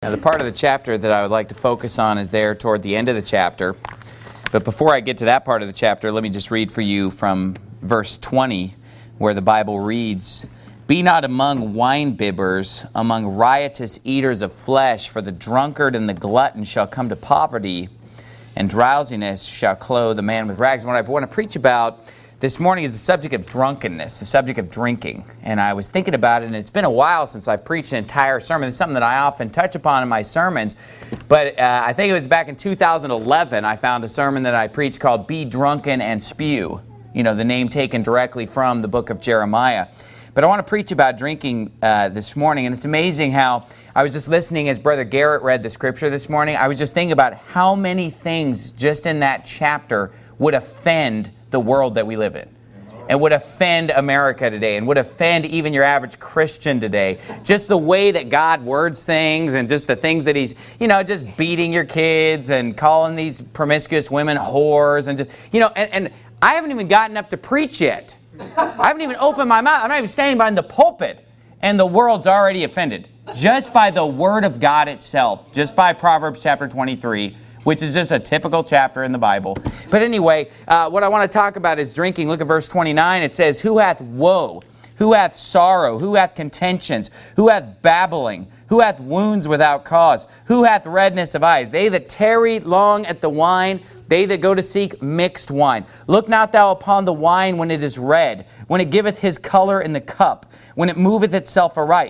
Now, the part of the chapter that I would like to focus on is there toward the end of the chapter. But before I get to that part of the chapter, let me just read for you from verse 20, where the Bible reads, "Be not among wine-bibbers, among riotous eaters of flesh, for the drunkard and the glutton shall come to poverty, and drowsiness shall clothe the man with rags." What I want to preach about this morning is the subject of drunkenness, the subject of drinking. And I was thinking about it, and it's been a while since I've preached an entire sermon. It's something that I often touch upon in my sermons. But I think it was back in 2011, I found a sermon that I preached called "Be Drunken and Spew." You know, the name taken directly from the book of Jeremiah. But I want to preach about drinking this morning. And it's amazing how I was just listening as Brother Garrett read the scripture this morning. I was just thinking about how many things just in that chapter would offend the world that we live in, and would offend America today, and would offend even your average Christian today. Just the way that God words things, and just the things that He's, just beating your kids and calling these promiscuous women whores, and just, and I haven't even gotten up to preach yet. I haven't even opened my mouth. I'm not even standing behind the pulpit, and the world's already offended just by the Word of God itself, just by Proverbs chapter 23. Which is just a typical chapter in the Bible. But anyway, what I want to talk about is drinking. Look at verse 29. It says, "Who hath woe? Who hath sorrow? Who hath contentions? Who hath babbling? Who hath wounds without cause? Who hath redness of eyes? They that tarry long at the wine, they that go to seek mixed wine. Look not thou upon the wine when it is red, when it giveth his color in the cup, when it moveth itself aright.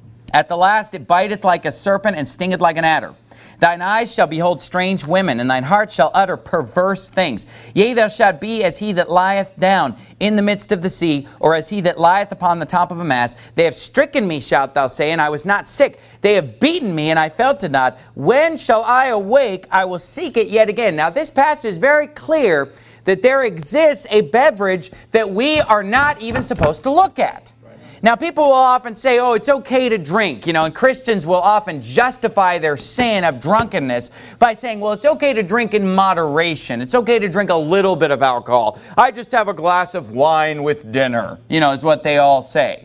At the last it biteth like a serpent and stingeth like an adder. Thine eyes shall behold strange women, and thine heart shall utter perverse things. Yea, thou shalt be as he that lieth down in the midst of the sea, or as he that lieth upon the top of a mast. They have stricken me, shalt thou say, and I was not sick. They have beaten me, and I felt it not. When shall I awake? I will seek it yet again." Now, this passage is very clear that there exists a beverage that we are not even supposed to look at. Now, people will often say, oh, it's okay to drink, and Christians will often justify their sin of drunkenness by saying, well, it's okay to drink in moderation. It's okay to drink a little bit of alcohol. I just have a glass of wine with dinner, is what they all say.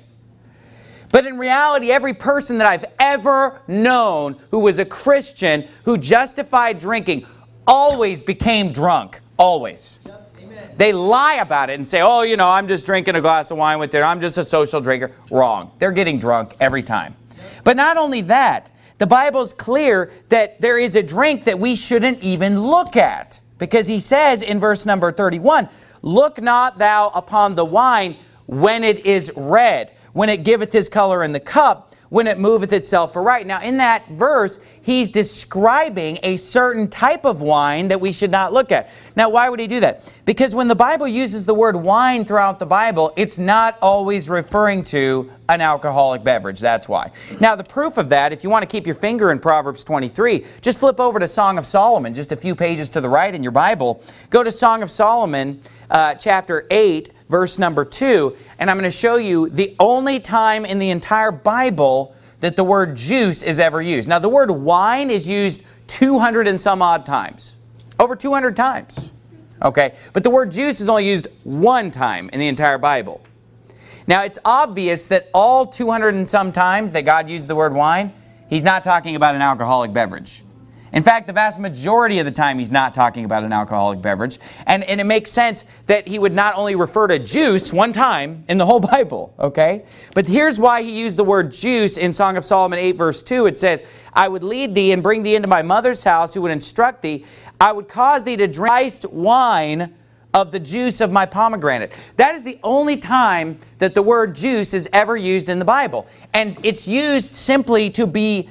But in reality, every person that I've ever known who was a Christian who justified drinking always became drunk, always. They lie about it and say, oh, I'm just drinking a glass of wine with dinner. I'm just a social drinker. Wrong. They're getting drunk every time. But not only that, the Bible's clear that there is a drink that we shouldn't even look at. Because he says in verse number 31, "Look not thou upon the wine when it is red, when it giveth his color in the cup, when it moveth itself aright." Now, in that verse, he's describing a certain type of wine that we should not look at. Now, why would he do that? Because when the Bible uses the word wine throughout the Bible, it's not always referring to an alcoholic beverage. That's why. Now, the proof of that, if you want to keep your finger in Proverbs 23, just flip over to Song of Solomon, just a few pages to the right in your Bible. Go to Song of Solomon, chapter 8, verse number 2, and I'm going to show you the only time in the entire Bible that the word juice is ever used. Now, the word wine is used 200 and some odd times. Over 200 times. Okay? But the word juice is only used one time in the entire Bible. Now, it's obvious that all 200 and some times that God used the word wine, He's not talking about an alcoholic beverage. In fact, the vast majority of the time He's not talking about an alcoholic beverage. And it makes sense that He would not only refer to juice one time in the whole Bible, okay? But here's why He used the word juice in Song of Solomon 8, verse 2. It says, "I would lead thee and bring thee into my mother's house, who would instruct thee. I would cause thee to drink spiced wine of the juice of my pomegranate." That is the only time that the word juice is ever used in the Bible. And it's used simply to be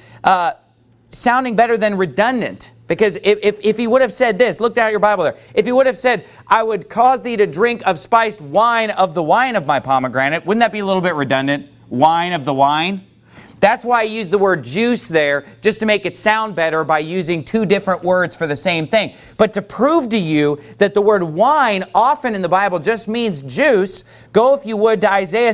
sounding better than redundant. Because if he would have said this, look down at your Bible there. If he would have said, "I would cause thee to drink of spiced wine of the wine of my pomegranate," wouldn't that be a little bit redundant? Wine of the wine? That's why he used the word juice there, just to make it sound better by using two different words for the same thing. But to prove to you that the word wine often in the Bible just means juice, go if you would to Isaiah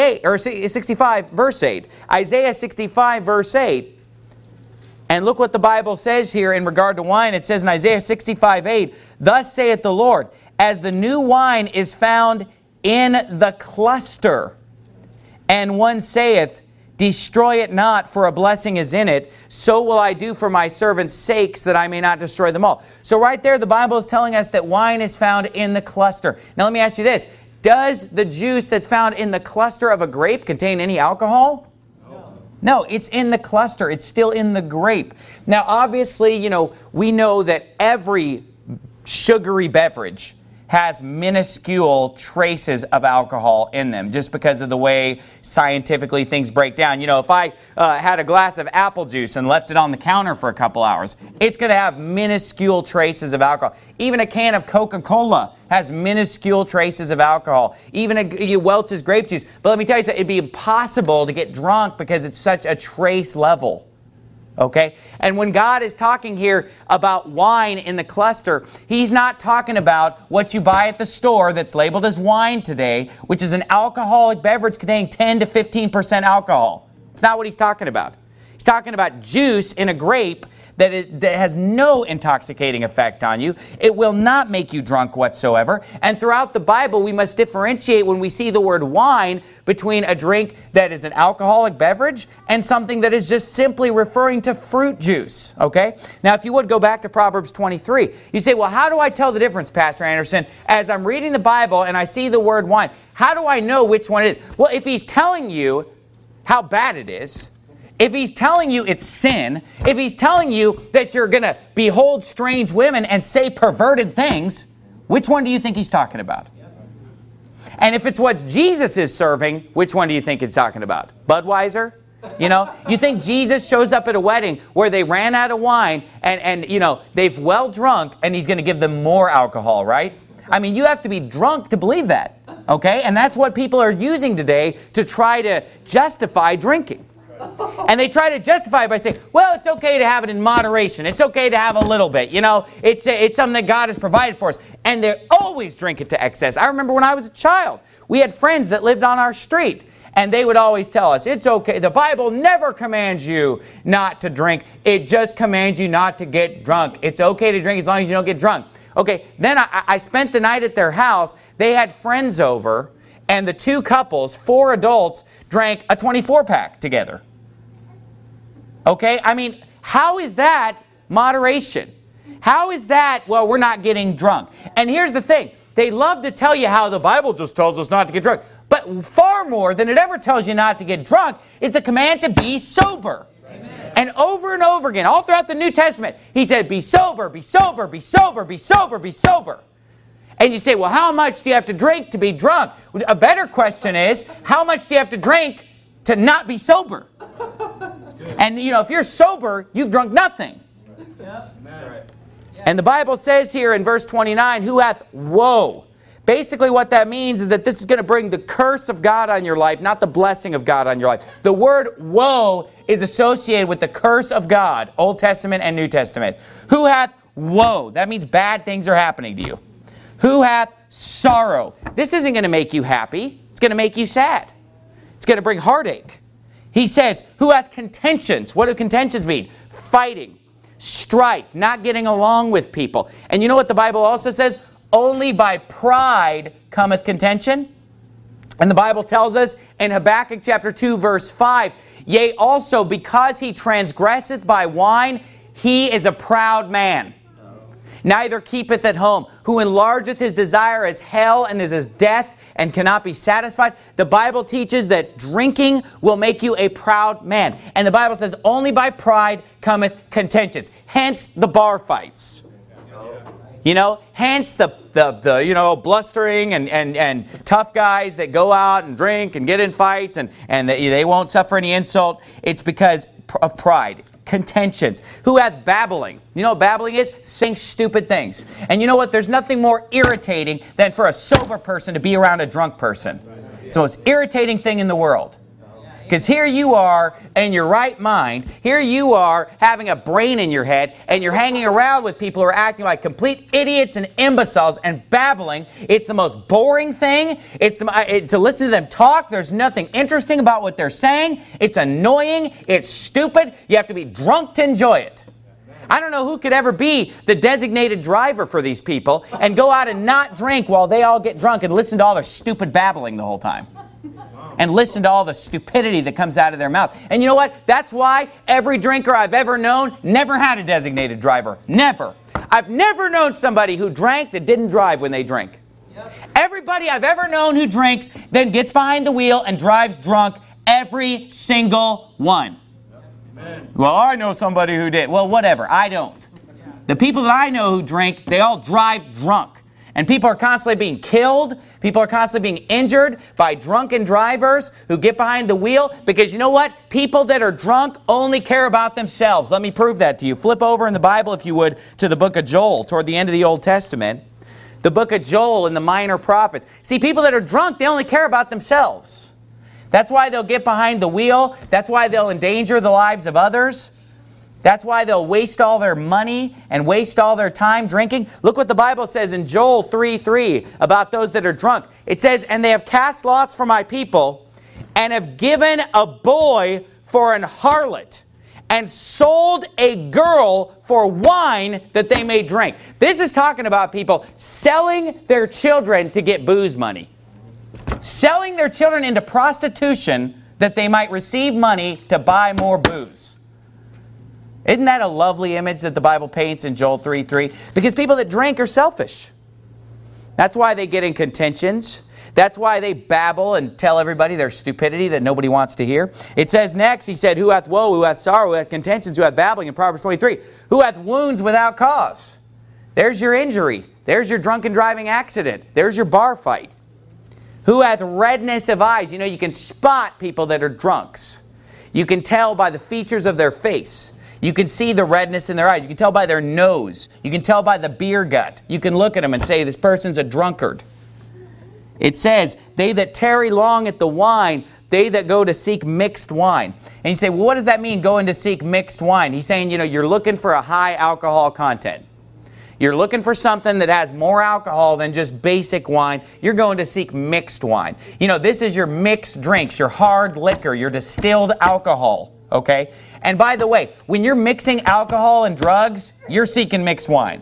65, verse 8. Isaiah 65, verse 8. And look what the Bible says here in regard to wine. It says in Isaiah 65, 8, "Thus saith the Lord, as the new wine is found in the cluster, and one saith, Destroy it not, for a blessing is in it. So will I do for my servants' sakes, that I may not destroy them all. So right there, the Bible is telling us that wine is found in the cluster. Now let me ask you this. Does the juice that's found in the cluster of a grape contain any alcohol? No, it's in the cluster. It's still in the grape. Now, obviously, we know that every sugary beverage has minuscule traces of alcohol in them, just because of the way scientifically things break down. If I had a glass of apple juice and left it on the counter for a couple hours, it's going to have minuscule traces of alcohol. Even a can of Coca-Cola has minuscule traces of alcohol. Even Welch's grape juice. But let me tell you something, it'd be impossible to get drunk because it's such a trace level. Okay? And when God is talking here about wine in the cluster, He's not talking about what you buy at the store that's labeled as wine today, which is an alcoholic beverage containing 10 to 15% alcohol. It's not what He's talking about. He's talking about juice in a grape that has no intoxicating effect on you. It will not make you drunk whatsoever. And throughout the Bible, we must differentiate when we see the word wine between a drink that is an alcoholic beverage and something that is just simply referring to fruit juice. Okay? Now, if you would go back to Proverbs 23, you say, well, how do I tell the difference, Pastor Anderson? As I'm reading the Bible and I see the word wine, how do I know which one it is? Well, if he's telling you how bad it is, if he's telling you it's sin, if he's telling you that you're going to behold strange women and say perverted things, which one do you think he's talking about? And if it's what Jesus is serving, which one do you think he's talking about? Budweiser? You think Jesus shows up at a wedding where they ran out of wine and they've well drunk and he's going to give them more alcohol, right? I mean, you have to be drunk to believe that, okay? And that's what people are using today to try to justify drinking. And they try to justify it by saying, well, it's okay to have it in moderation. It's okay to have a little bit. It's something that God has provided for us. And they always drink it to excess. I remember when I was a child, we had friends that lived on our street. And they would always tell us, it's okay. The Bible never commands you not to drink. It just commands you not to get drunk. It's okay to drink as long as you don't get drunk. Okay, then I spent the night at their house. They had friends over. And the two couples, 4 adults, drank a 24-pack together. Okay? I mean, how is that moderation? How is that, well, we're not getting drunk? And here's the thing. They love to tell you how the Bible just tells us not to get drunk. But far more than it ever tells you not to get drunk is the command to be sober. Amen. And over again, all throughout the New Testament, he said, be sober, be sober, be sober, be sober, be sober. And you say, well, how much do you have to drink to be drunk? A better question is, how much do you have to drink to not be sober? And, if you're sober, you've drunk nothing. And the Bible says here in verse 29, who hath woe? Basically what that means is that this is going to bring the curse of God on your life, not the blessing of God on your life. The word woe is associated with the curse of God, Old Testament and New Testament. Who hath woe? That means bad things are happening to you. Who hath sorrow? This isn't going to make you happy. It's going to make you sad. It's going to bring heartache. He says, who hath contentions? What do contentions mean? Fighting, strife, not getting along with people. And you know what the Bible also says? Only by pride cometh contention. And the Bible tells us in Habakkuk chapter 2, verse 5, yea, also because he transgresseth by wine, he is a proud man. Neither keepeth at home, who enlargeth his desire as hell and is as death and cannot be satisfied. The Bible teaches that drinking will make you a proud man. And the Bible says only by pride cometh contentions. Hence the bar fights. Hence the blustering and tough guys that go out and drink and get in fights and they won't suffer any insult. It's because of pride. Contentions. Who hath babbling? You know what babbling is? Saying stupid things. And you know what? There's nothing more irritating than for a sober person to be around a drunk person. It's the most irritating thing in the world. Because here you are in your right mind, here you are having a brain in your head, and you're hanging around with people who are acting like complete idiots and imbeciles and babbling. It's the most boring thing. To listen to them talk, there's nothing interesting about what they're saying. It's annoying. It's stupid. You have to be drunk to enjoy it. I don't know who could ever be the designated driver for these people and go out and not drink while they all get drunk and listen to all their stupid babbling the whole time. and listen to all the stupidity that comes out of their mouth. And you know what? That's why every drinker I've ever known never had a designated driver. Never. I've never known somebody who drank that didn't drive when they drink. Everybody I've ever known who drinks then gets behind the wheel and drives drunk. Every single one. Amen. Well, I know somebody who did. Well, whatever. I don't. The people that I know who drink, they all drive drunk. And people are constantly being killed. People are constantly being injured by drunken drivers who get behind the wheel. Because you know what? People that are drunk only care about themselves. Let me prove that to you. Flip over in the Bible, if you would, to the book of Joel, toward the end of the Old Testament. The book of Joel and the minor prophets. See, people that are drunk, they only care about themselves. That's why they'll get behind the wheel. That's why they'll endanger the lives of others. That's why they'll waste all their money and waste all their time drinking. Look what the Bible says in Joel 3:3 about those that are drunk. It says, "And they have cast lots for my people, and have given a boy for an harlot, and sold a girl for wine that they may drink." This is talking about people selling their children to get booze money. Selling their children into prostitution that they might receive money to buy more booze. Isn't that a lovely image that the Bible paints in Joel 3:3? Because people that drink are selfish. That's why they get in contentions. That's why they babble and tell everybody their stupidity that nobody wants to hear. It says next, he said, "Who hath woe, who hath sorrow, who hath contentions, who hath babbling," in Proverbs 23. "Who hath wounds without cause?" There's your injury. There's your drunken driving accident. There's your bar fight. "Who hath redness of eyes?" You know, you can spot people that are drunks. You can tell by the features of their face. You can see the redness in their eyes. You can tell by their nose. You can tell by the beer gut. You can look at them and say, this person's a drunkard. It says, "They that tarry long at the wine, they that go to seek mixed wine." And you say, well, what does that mean, going to seek mixed wine? He's saying, you know, you're looking for a high alcohol content. You're looking for something that has more alcohol than just basic wine. You're going to seek mixed wine. You know, this is your mixed drinks, your hard liquor, your distilled alcohol. Okay? And by the way, when you're mixing alcohol and drugs, you're seeking mixed wine.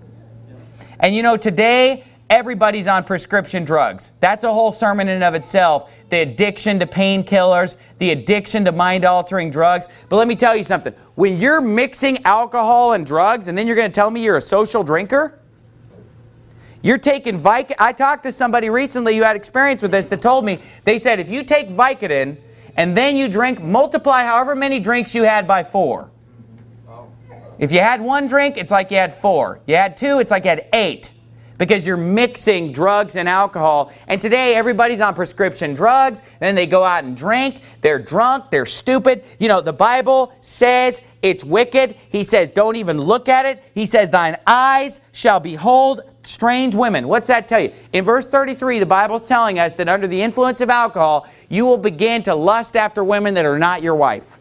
And you know, today, everybody's on prescription drugs. That's a whole sermon in and of itself. The addiction to painkillers, the addiction to mind-altering drugs. But let me tell you something. When you're mixing alcohol and drugs, and then you're going to tell me you're a social drinker? You're taking Vicodin. I talked to somebody recently who had experience with this that told me, they said, if you take Vicodin, and then you drink, multiply however many drinks you had by 4. If you had 1 drink, it's like you had 4. You had 2, it's like you had 8. Because you're mixing drugs and alcohol. And today, everybody's on prescription drugs. Then they go out and drink. They're drunk. They're stupid. You know, the Bible says it's wicked. He says, don't even look at it. He says, thine eyes shall behold strange women. What's that tell you? In verse 33, the Bible's telling us that under the influence of alcohol, you will begin to lust after women that are not your wife.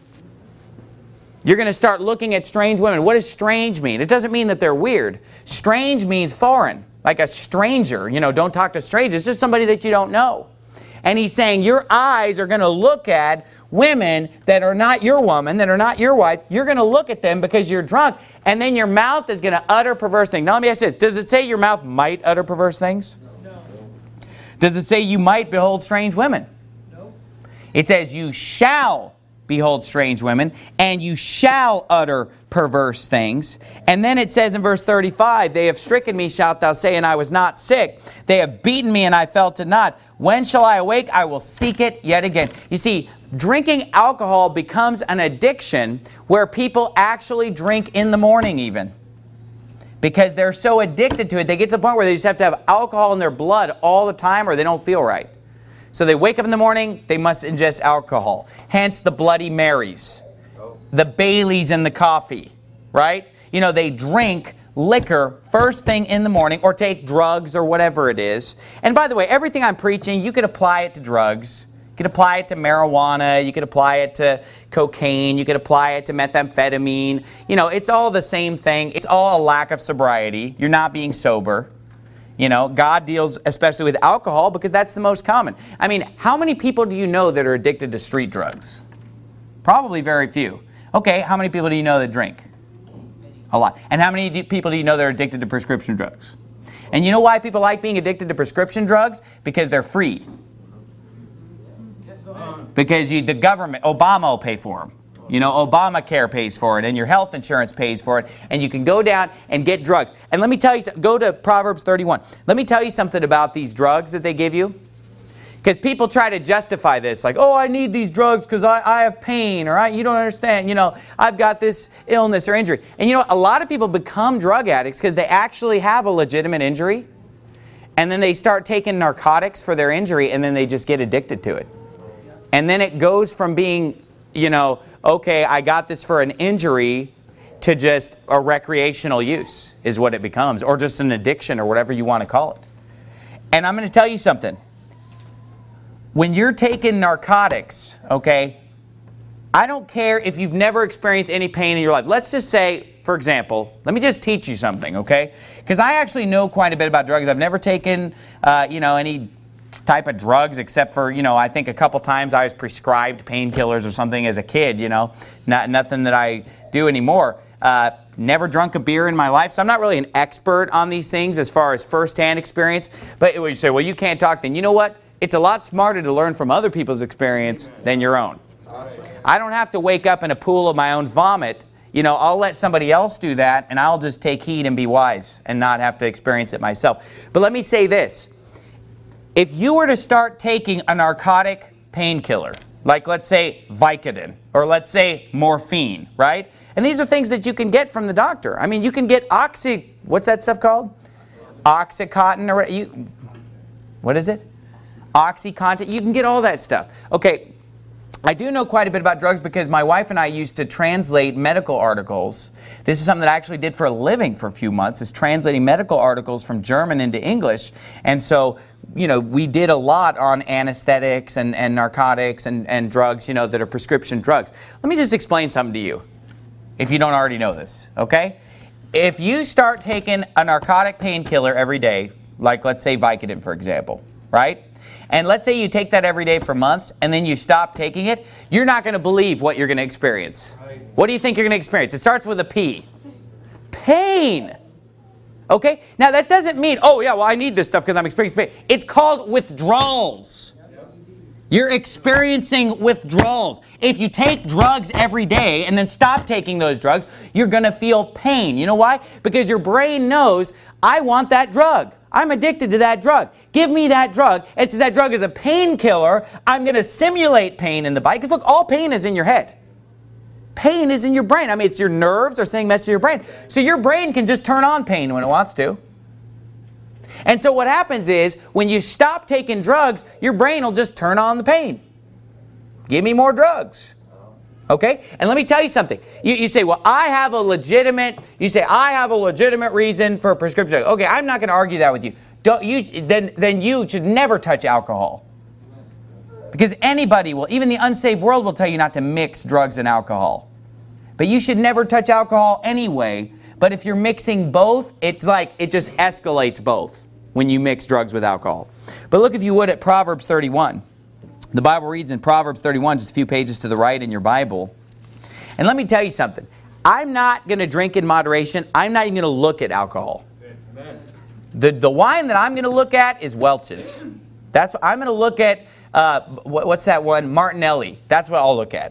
You're going to start looking at strange women. What does strange mean? It doesn't mean that they're weird. Strange means foreign. Like a stranger. You know, don't talk to strangers. It's just somebody that you don't know. And he's saying your eyes are going to look at women that are not your woman, that are not your wife. You're going to look at them because you're drunk. And then your mouth is going to utter perverse things. Now let me ask you this. Does it say your mouth might utter perverse things? No. Does it say you might behold strange women? No. It says you shall behold strange women, and you shall utter perverse things. And then it says in verse 35, they have stricken me, shalt thou say, and I was not sick. They have beaten me, and I felt it not. When shall I awake? I will seek it yet again. You see, drinking alcohol becomes an addiction where people actually drink in the morning even. Because they're so addicted to it, they get to the point where they just have to have alcohol in their blood all the time or they don't feel right. So they wake up in the morning, they must ingest alcohol. Hence the Bloody Marys, the Baileys in the coffee, right? You know, they drink liquor first thing in the morning or take drugs or whatever it is. And by the way, everything I'm preaching, you could apply it to drugs. You could apply it to marijuana. You could apply it to cocaine. You could apply it to methamphetamine. You know, it's all the same thing. It's all a lack of sobriety. You're not being sober. You know, God deals especially with alcohol because that's the most common. I mean, how many people do you know that are addicted to street drugs? Probably very few. Okay, how many people do you know that drink? A lot. And how many people do you know that are addicted to prescription drugs? And you know why people like being addicted to prescription drugs? Because they're free. Because the government, Obama will pay for them. You know, Obamacare pays for it, and your health insurance pays for it, and you can go down and get drugs. And let me tell you, go to Proverbs 31. Let me tell you something about these drugs that they give you. Because people try to justify this, like, oh, I need these drugs because I have pain, or you don't understand, you know, I've got this illness or injury. And you know, a lot of people become drug addicts because they actually have a legitimate injury, and then they start taking narcotics for their injury, and then they just get addicted to it. And then it goes from being, you know, okay, I got this for an injury, to just a recreational use is what it becomes, or just an addiction, or whatever you want to call it. And I'm going to tell you something. When you're taking narcotics, okay, I don't care if you've never experienced any pain in your life. Let's just say, for example, let me just teach you something, okay? Because I actually know quite a bit about drugs. I've never taken, you know, any type of drugs except for, you know, I think a couple times I was prescribed painkillers or something as a kid, you know. Nothing that I do anymore. Never drunk a beer in my life, so I'm not really an expert on these things as far as first-hand experience. But when you say, well, you can't talk, then you know what? It's a lot smarter to learn from other people's experience than your own. I don't have to wake up in a pool of my own vomit. You know, I'll let somebody else do that, and I'll just take heed and be wise and not have to experience it myself. But let me say this. If you were to start taking a narcotic painkiller, like let's say Vicodin, or let's say morphine, right? And these are things that you can get from the doctor. I mean, you can get what's that stuff called? Oxycontin, or what is it? OxyContin. You can get all that stuff. Okay, I do know quite a bit about drugs because my wife and I used to translate medical articles. This is something that I actually did for a living for a few months, is translating medical articles from German into English. And so, you know, we did a lot on anesthetics and narcotics and drugs, you know, that are prescription drugs. Let me just explain something to you, if you don't already know this, okay? If you start taking a narcotic painkiller every day, like let's say Vicodin, for example, right? And let's say you take that every day for months, and then you stop taking it, you're not going to believe what you're going to experience. What do you think you're going to experience? It starts with a P. Pain. Okay? Now that doesn't mean, oh yeah, well I need this stuff because I'm experiencing pain. It's called withdrawals. You're experiencing withdrawals. If you take drugs every day and then stop taking those drugs, you're going to feel pain. You know why? Because your brain knows, I want that drug. I'm addicted to that drug. Give me that drug. And since that drug is a painkiller, I'm going to simulate pain in the body. Because look, all pain is in your head. Pain is in your brain. I mean, it's your nerves are sending messages to your brain. So your brain can just turn on pain when it wants to. And so what happens is, when you stop taking drugs, your brain will just turn on the pain. Give me more drugs. Okay? And let me tell you something. You say, well, I have a legitimate reason for a prescription. Okay, I'm not going to argue that with you. Then you should never touch alcohol. Because anybody will, even the unsaved world will tell you not to mix drugs and alcohol. But you should never touch alcohol anyway. But if you're mixing both, it's like it just escalates both when you mix drugs with alcohol. But look, if you would, at Proverbs 31. The Bible reads in Proverbs 31, just a few pages to the right in your Bible. And let me tell you something. I'm not going to drink in moderation. I'm not even going to look at alcohol. Amen. The wine that I'm going to look at is Welch's. That's what I'm going to look at. What's that one? Martinelli. That's what I'll look at.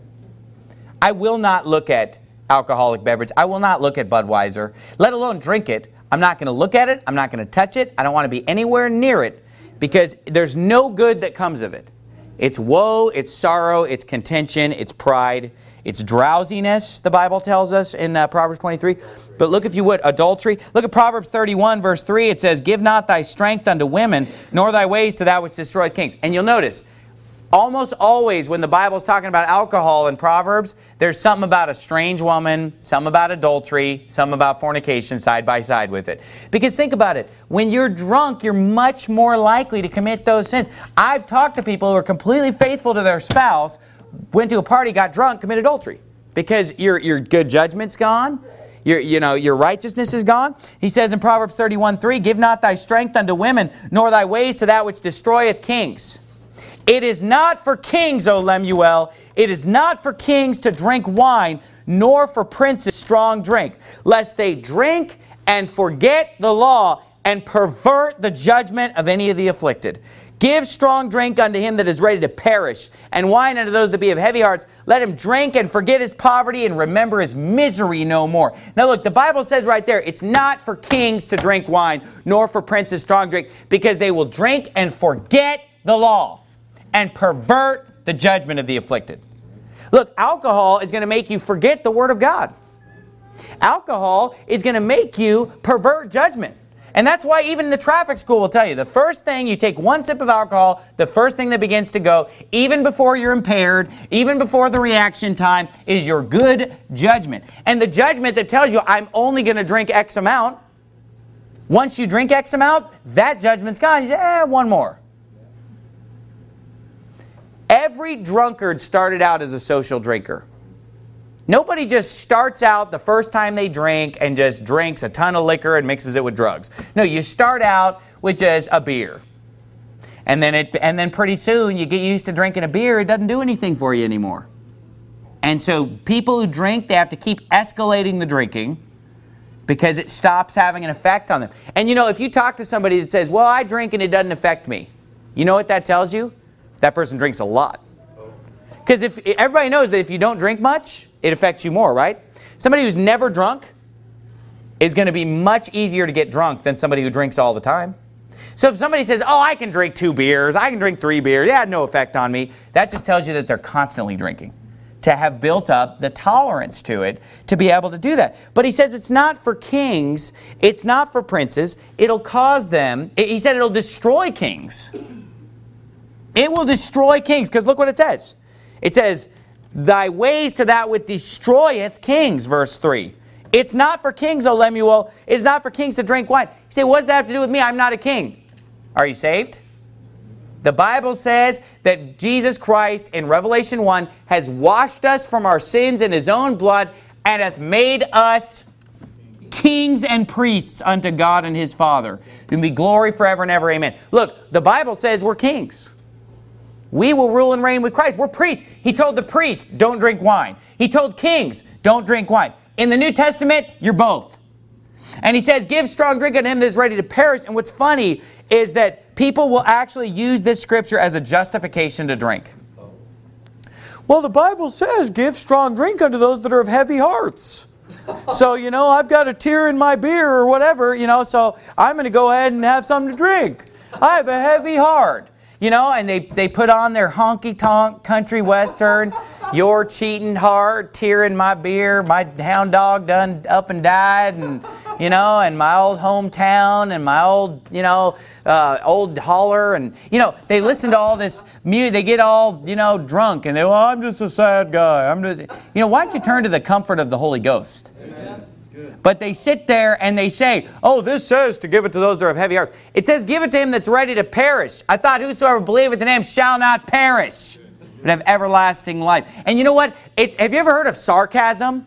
I will not look at alcoholic beverage. I will not look at Budweiser, let alone drink it. I'm not going to look at it. I'm not going to touch it. I don't want to be anywhere near it because there's no good that comes of it. It's woe, it's sorrow, it's contention, it's pride, it's drowsiness, the Bible tells us in Proverbs 23. But look, if you would, adultery. Look at Proverbs 31, verse 3. It says, give not thy strength unto women, nor thy ways to that which destroyeth kings. And you'll notice, almost always when the Bible's talking about alcohol in Proverbs, there's something about a strange woman, something about adultery, something about fornication side by side with it. Because think about it. When you're drunk, you're much more likely to commit those sins. I've talked to people who are completely faithful to their spouse, went to a party, got drunk, committed adultery. Because your good judgment's gone. Your righteousness is gone. He says in Proverbs 31:3, give not thy strength unto women, nor thy ways to that which destroyeth kings. It is not for kings, O Lemuel, it is not for kings to drink wine, nor for princes strong drink, lest they drink and forget the law and pervert the judgment of any of the afflicted. Give strong drink unto him that is ready to perish, and wine unto those that be of heavy hearts. Let him drink and forget his poverty and remember his misery no more. Now look, the Bible says right there, it's not for kings to drink wine, nor for princes strong drink, because they will drink and forget the law and pervert the judgment of the afflicted. Look, alcohol is going to make you forget the Word of God. Alcohol is going to make you pervert judgment. And that's why even the traffic school will tell you, the first thing, you take one sip of alcohol, the first thing that begins to go, even before you're impaired, even before the reaction time, is your good judgment. And the judgment that tells you, I'm only going to drink X amount, once you drink X amount, that judgment's gone. You say, one more. Every drunkard started out as a social drinker. Nobody just starts out the first time they drink and just drinks a ton of liquor and mixes it with drugs. No, you start out with just a beer. And then pretty soon you get used to drinking a beer. It doesn't do anything for you anymore. And so people who drink, they have to keep escalating the drinking because it stops having an effect on them. And you know, if you talk to somebody that says, well, I drink and it doesn't affect me, you know what that tells you? That person drinks a lot. Because if everybody knows that if you don't drink much, it affects you more, right? Somebody who's never drunk is going to be much easier to get drunk than somebody who drinks all the time. So if somebody says, oh, I can drink 2 beers, I can drink 3 beers, it had no effect on me, that just tells you that they're constantly drinking, to have built up the tolerance to it, to be able to do that. But he says it's not for kings, it's not for princes, it'll cause them, he said it'll destroy kings. It will destroy kings, because look what it says. It says, thy ways to that which destroyeth kings, verse 3. It's not for kings, O Lemuel. It's not for kings to drink wine. You say, what does that have to do with me? I'm not a king. Are you saved? The Bible says that Jesus Christ in Revelation 1 has washed us from our sins in his own blood and hath made us kings and priests unto God and his Father. To be glory forever and ever. Amen. Look, the Bible says we're kings. We will rule and reign with Christ. We're priests. He told the priests, don't drink wine. He told kings, don't drink wine. In the New Testament, you're both. And he says, give strong drink unto him that is ready to perish. And what's funny is that people will actually use this scripture as a justification to drink. Well, the Bible says, give strong drink unto those that are of heavy hearts. So, you know, I've got a tear in my beer or whatever, you know, so I'm going to go ahead and have something to drink. I have a heavy heart. You know, and they put on their honky-tonk country western, your cheating heart, tear in my beer, my hound dog done up and died, and, you know, and my old hometown, and my old, you know, old holler, and, you know, they listen to all this music, they get all, you know, drunk, and they, well, I'm just a sad guy, you know, why don't you turn to the comfort of the Holy Ghost? Amen. But they sit there and they say, oh, this says to give it to those that are of heavy hearts. It says, give it to him that's ready to perish. I thought whosoever believeth in him shall not perish, but have everlasting life. And you know what? Have you ever heard of sarcasm?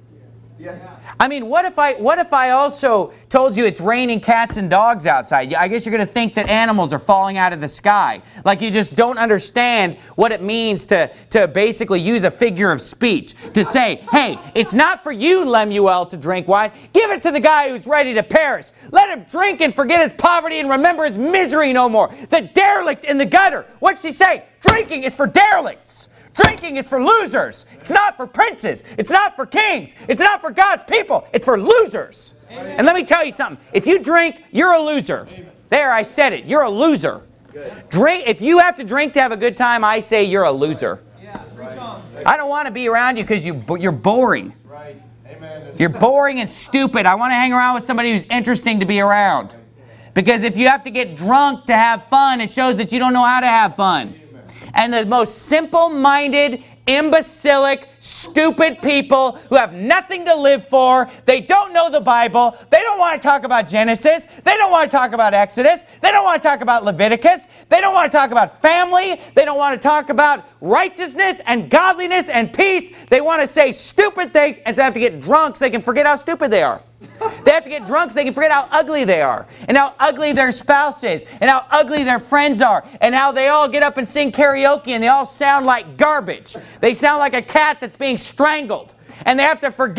Yes. I mean, what if I also told you it's raining cats and dogs outside? I guess you're going to think that animals are falling out of the sky. Like you just don't understand what it means to basically use a figure of speech. To say, hey, it's not for you, Lemuel, to drink wine. Give it to the guy who's ready to perish. Let him drink and forget his poverty and remember his misery no more. The derelict in the gutter. What's she say? Drinking is for derelicts. Drinking is for losers. It's not for princes. It's not for kings. It's not for God's people. It's for losers. Amen. And let me tell you something. If you drink, you're a loser. Amen. There, I said it. You're a loser. Drink. If you have to drink to have a good time, I say you're a loser. Yeah. Right. I don't want to be around you because you're boring. Right. Amen. You're boring and stupid. I want to hang around with somebody who's interesting to be around. Because if you have to get drunk to have fun, it shows that you don't know how to have fun. And the most simple-minded, imbecilic, stupid people who have nothing to live for, they don't know the Bible, they don't want to talk about Genesis, they don't want to talk about Exodus, they don't want to talk about Leviticus, they don't want to talk about family, they don't want to talk about righteousness and godliness and peace. They want to say stupid things and so have to get drunk so they can forget how stupid they are. They have to get drunk so they can forget how ugly they are, and how ugly their spouse is, and how ugly their friends are, and how they all get up and sing karaoke and they all sound like garbage. They sound like a cat that's being strangled. And they have to forget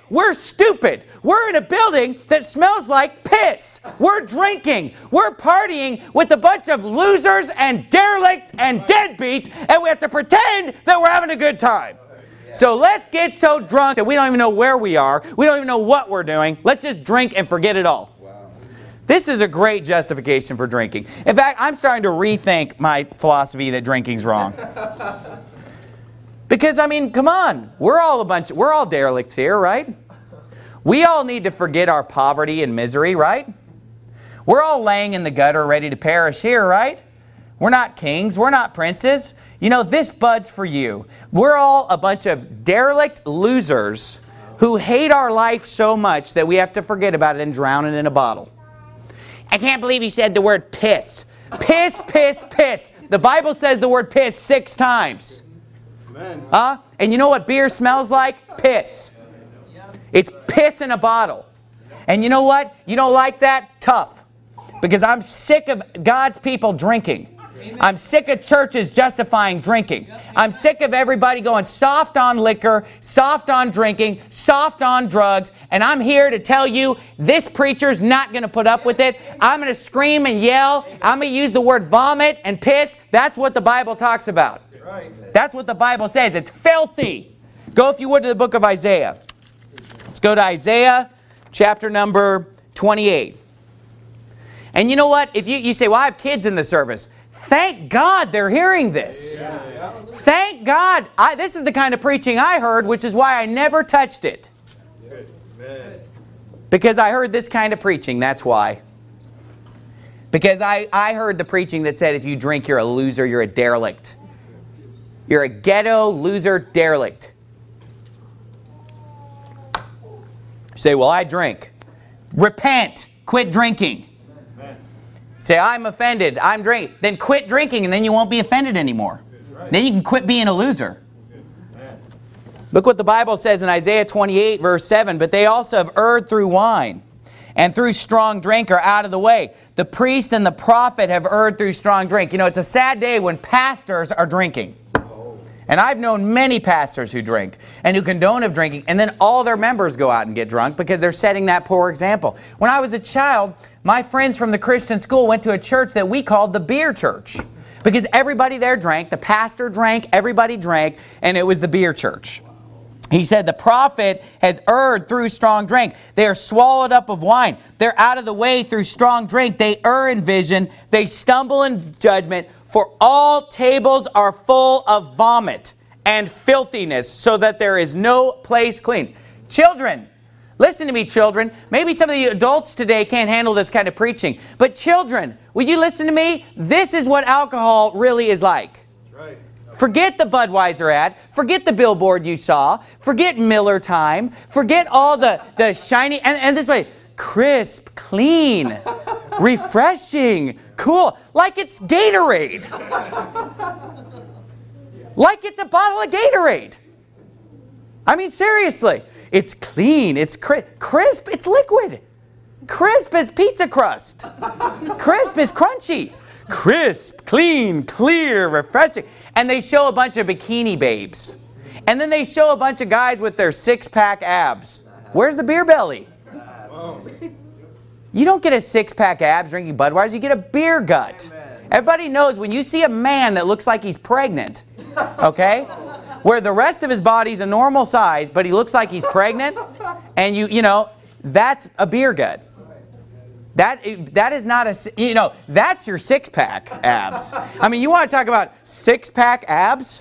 we're stupid. We're in a building that smells like piss. We're drinking. We're partying with a bunch of losers and derelicts and deadbeats, and we have to pretend that we're having a good time. So let's get so drunk that we don't even know where we are. We don't even know what we're doing. Let's just drink and forget it all. This is a great justification for drinking. In fact, I'm starting to rethink my philosophy that drinking's wrong. Because, I mean, come on. We're all derelicts here, right? We all need to forget our poverty and misery, right? We're all laying in the gutter ready to perish here, right? We're not kings. We're not princes. You know, this bud's for you. We're all a bunch of derelict losers who hate our life so much that we have to forget about it and drown it in a bottle. I can't believe he said the word piss. Piss, piss, piss. The Bible says the word piss 6 times. And you know what beer smells like? Piss. It's piss in a bottle. And you know what? You don't like that? Tough. Because I'm sick of God's people drinking. I'm sick of churches justifying drinking. I'm sick of everybody going soft on liquor, soft on drinking, soft on drugs. And I'm here to tell you, this preacher's not going to put up with it. I'm going to scream and yell. I'm going to use the word vomit and piss. That's what the Bible talks about. That's what the Bible says. It's filthy. Go, if you would, to the book of Isaiah. Let's go to Isaiah chapter number 28. And you know what? If you say, well, I have kids in the service. Thank God they're hearing this. Thank God. This is the kind of preaching I heard, which is why I never touched it. Because I heard this kind of preaching, that's why. Because I heard the preaching that said if you drink, you're a loser, you're a derelict. You're a ghetto loser derelict. You say, well, I drink. Repent. Quit drinking. Say, I'm offended. I'm drinking. Then quit drinking and then you won't be offended anymore. Then you can quit being a loser. Look what the Bible says in Isaiah 28 verse 7. But they also have erred through wine, and through strong drink are out of the way. The priest and the prophet have erred through strong drink. You know, it's a sad day when pastors are drinking. And I've known many pastors who drink and who condone of drinking, and then all their members go out and get drunk because they're setting that poor example. When I was a child, my friends from the Christian school went to a church that we called the beer church because everybody there drank, the pastor drank, everybody drank, and it was the beer church. He said the prophet has erred through strong drink. They are swallowed up of wine. They're out of the way through strong drink. They err in vision. They stumble in judgment. For all tables are full of vomit and filthiness, so that there is no place clean. Children, listen to me, children. Maybe some of the adults today can't handle this kind of preaching. But children, will you listen to me? This is what alcohol really is like. Right. Forget the Budweiser ad. Forget the billboard you saw. Forget Miller Time. Forget all the shiny, and this way, crisp, clean, refreshing, cool. Like it's Gatorade. Like it's a bottle of Gatorade. I mean, seriously. It's clean. It's crisp. It's liquid. Crisp as pizza crust. Crisp is crunchy. Crisp, clean, clear, refreshing. And they show a bunch of bikini babes. And then they show a bunch of guys with their six-pack abs. Where's the beer belly? You don't get a six-pack abs drinking Budweiser. You get a beer gut. Everybody knows when you see a man that looks like he's pregnant, okay, where the rest of his body's a normal size, but he looks like he's pregnant, and you know, that's a beer gut. That is not a, you know, that's your six-pack abs. I mean, you want to talk about six-pack abs?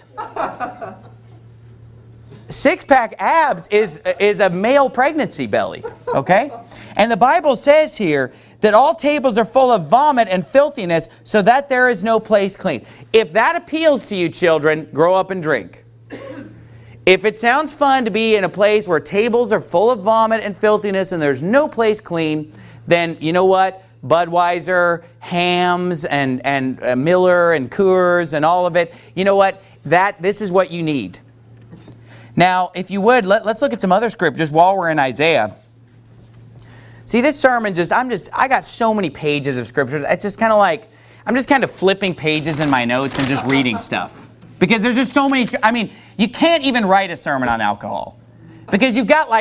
Six-pack abs is a male pregnancy belly, okay? And the Bible says here that all tables are full of vomit and filthiness, so that there is no place clean. If that appeals to you, children, grow up and drink. If it sounds fun to be in a place where tables are full of vomit and filthiness and there's no place clean, then you know what? Budweiser, Hams, and Miller and Coors and all of it, you know what? This is what you need. Now, if you would, let's look at some other scriptures while we're in Isaiah. See, this sermon I got so many pages of scriptures. It's just kind of like, I'm just kind of flipping pages in my notes and just reading stuff. Because there's just so many, I mean, you can't even write a sermon on alcohol. Because you've got like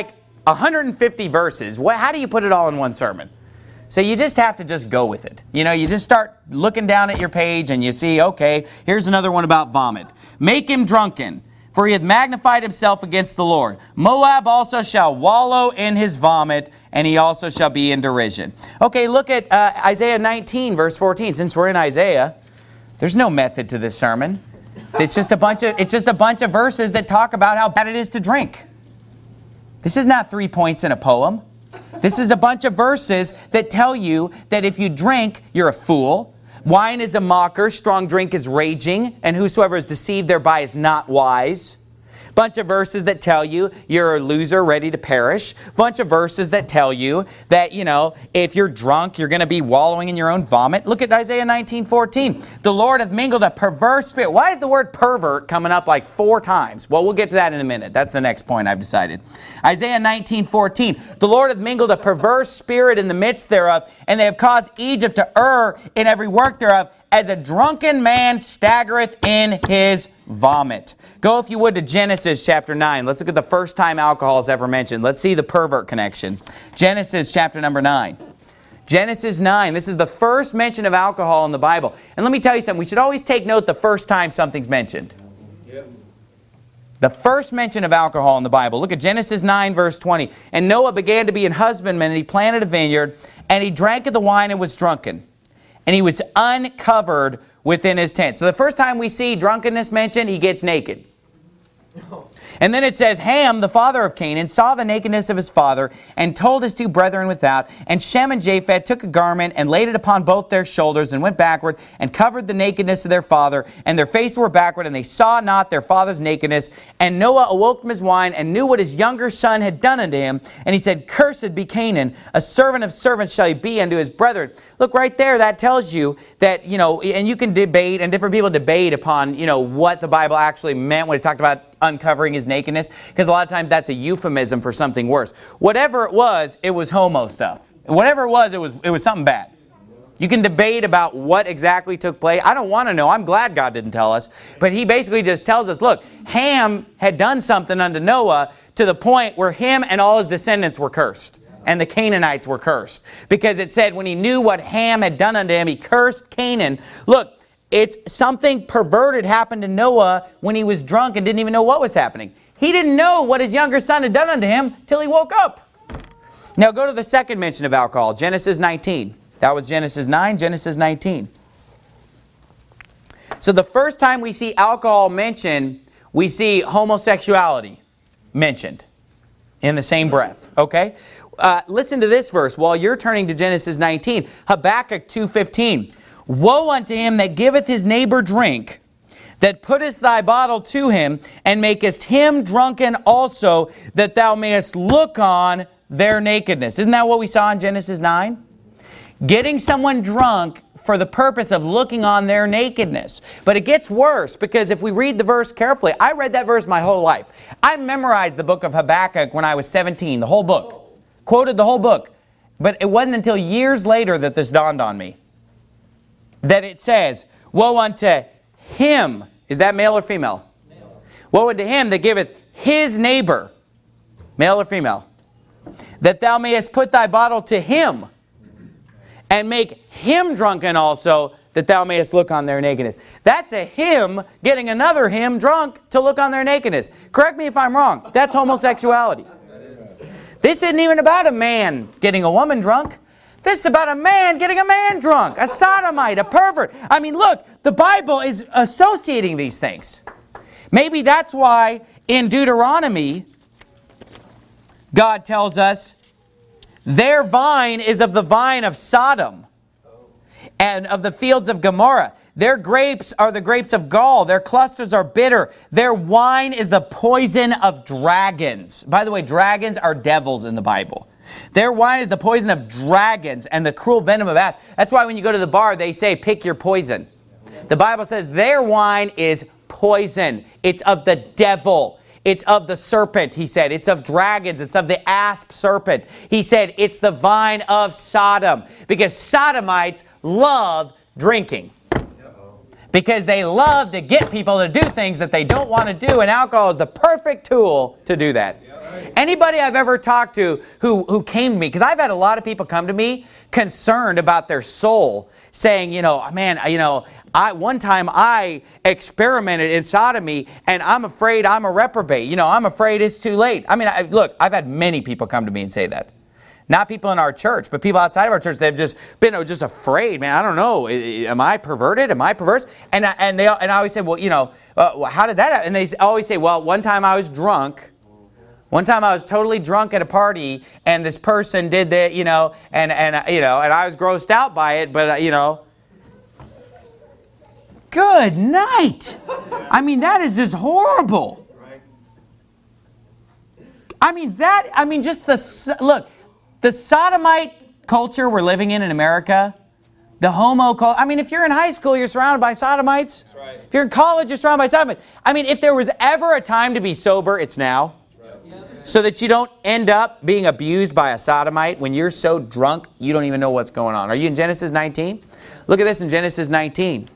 150 verses. How do you put it all in one sermon? So you just have to just go with it. You just start looking down at your page and you see, okay, here's another one about vomit. Make him drunken, for he hath magnified himself against the Lord. Moab also shall wallow in his vomit, and he also shall be in derision. Okay, look at Isaiah 19, verse 14. Since we're in Isaiah, there's no method to this sermon. It's just a bunch of verses that talk about how bad it is to drink. This is not 3 points in a poem. This is a bunch of verses that tell you that if you drink, you're a fool. Wine is a mocker, strong drink is raging, and whosoever is deceived thereby is not wise. Bunch of verses that tell you you're a loser ready to perish. Bunch of verses that tell you that, if you're drunk, you're going to be wallowing in your own vomit. Look at Isaiah 19:14. The Lord hath mingled a perverse spirit. Why is the word pervert coming up like 4 times? Well, we'll get to that in a minute. That's the next point I've decided. Isaiah 19:14. The Lord hath mingled a perverse spirit in the midst thereof, and they have caused Egypt to err in every work thereof, as a drunken man staggereth in his vomit. Go, if you would, to Genesis chapter 9. Let's look at the first time alcohol is ever mentioned. Let's see the pervert connection. Genesis chapter number 9. Genesis 9. This is the first mention of alcohol in the Bible. And let me tell you something. We should always take note the first time something's mentioned. The first mention of alcohol in the Bible. Look at Genesis 9, verse 20. And Noah began to be an husbandman, and he planted a vineyard, and he drank of the wine and was drunken. And he was uncovered within his tent. So the first time we see drunkenness mentioned, he gets naked. And then it says, Ham, the father of Canaan, saw the nakedness of his father, and told his 2 brethren without. And Shem and Japheth took a garment, and laid it upon both their shoulders, and went backward, and covered the nakedness of their father. And their faces were backward, and they saw not their father's nakedness. And Noah awoke from his wine, and knew what his younger son had done unto him. And he said, Cursed be Canaan, a servant of servants shall he be unto his brethren. Look, right there, that tells you that, and you can debate, and different people debate upon, what the Bible actually meant when it talked about uncovering his nakedness, because a lot of times that's a euphemism for something worse. Whatever it was homo stuff. Whatever it was something bad. You can debate about what exactly took place. I don't want to know. I'm glad God didn't tell us. But he basically just tells us, look, Ham had done something unto Noah to the point where him and all his descendants were cursed. And the Canaanites were cursed. Because it said when he knew what Ham had done unto him, he cursed Canaan. Look, it's something perverted happened to Noah when he was drunk and didn't even know what was happening. He didn't know what his younger son had done unto him till he woke up. Now go to the second mention of alcohol, Genesis 19. That was Genesis 9, Genesis 19. So the first time we see alcohol mentioned, we see homosexuality mentioned in the same breath. Okay? Listen to this verse while you're turning to Genesis 19. Habakkuk 2:15. Woe unto him that giveth his neighbor drink, that puttest thy bottle to him, and makest him drunken also, that thou mayest look on their nakedness. Isn't that what we saw in Genesis 9? Getting someone drunk for the purpose of looking on their nakedness. But it gets worse, because if we read the verse carefully, I read that verse my whole life. I memorized the book of Habakkuk when I was 17, the whole book. Quoted the whole book. But it wasn't until years later that this dawned on me. That it says, woe unto him. Is that male or female? Male. Woe unto him that giveth his neighbor, male or female, that thou mayest put thy bottle to him, and make him drunken also, that thou mayest look on their nakedness. That's a him getting another him drunk to look on their nakedness. Correct me if I'm wrong. That's homosexuality. This isn't even about a man getting a woman drunk. This is about a man getting a man drunk, a sodomite, a pervert. I mean, look, the Bible is associating these things. Maybe that's why in Deuteronomy, God tells us, their vine is of the vine of Sodom and of the fields of Gomorrah. Their grapes are the grapes of gall. Their clusters are bitter. Their wine is the poison of dragons. By the way, dragons are devils in the Bible. Their wine is the poison of dragons and the cruel venom of asps. That's why when you go to the bar, they say, pick your poison. The Bible says their wine is poison. It's of the devil. It's of the serpent, he said. It's of dragons. It's of the asp serpent. He said it's the vine of Sodom. Because sodomites love drinking. because they love to get people to do things that they don't want to do, and alcohol is the perfect tool to do that. Anybody I've ever talked to who came to me, because I've had a lot of people come to me concerned about their soul, saying, man, one time I experimented in sodomy, and I'm afraid I'm a reprobate. I'm afraid it's too late. I mean, look, I've had many people come to me and say that. Not people in our church, but people outside of our church. They've just been just afraid. Man, I don't know. Am I perverted? Am I perverse? And I always say, well, how did that happen? And they always say, well, one time I was drunk. One time I was totally drunk at a party, and this person did that, and I was grossed out by it, but good night. I mean, that is just horrible. Look. The sodomite culture we're living in America, the homo culture. I mean, if you're in high school, you're surrounded by sodomites. That's right. If you're in college, you're surrounded by sodomites. I mean, if there was ever a time to be sober, it's now. Right. So that you don't end up being abused by a sodomite when you're so drunk, you don't even know what's going on. Are you in Genesis 19? Look at this in Genesis 19.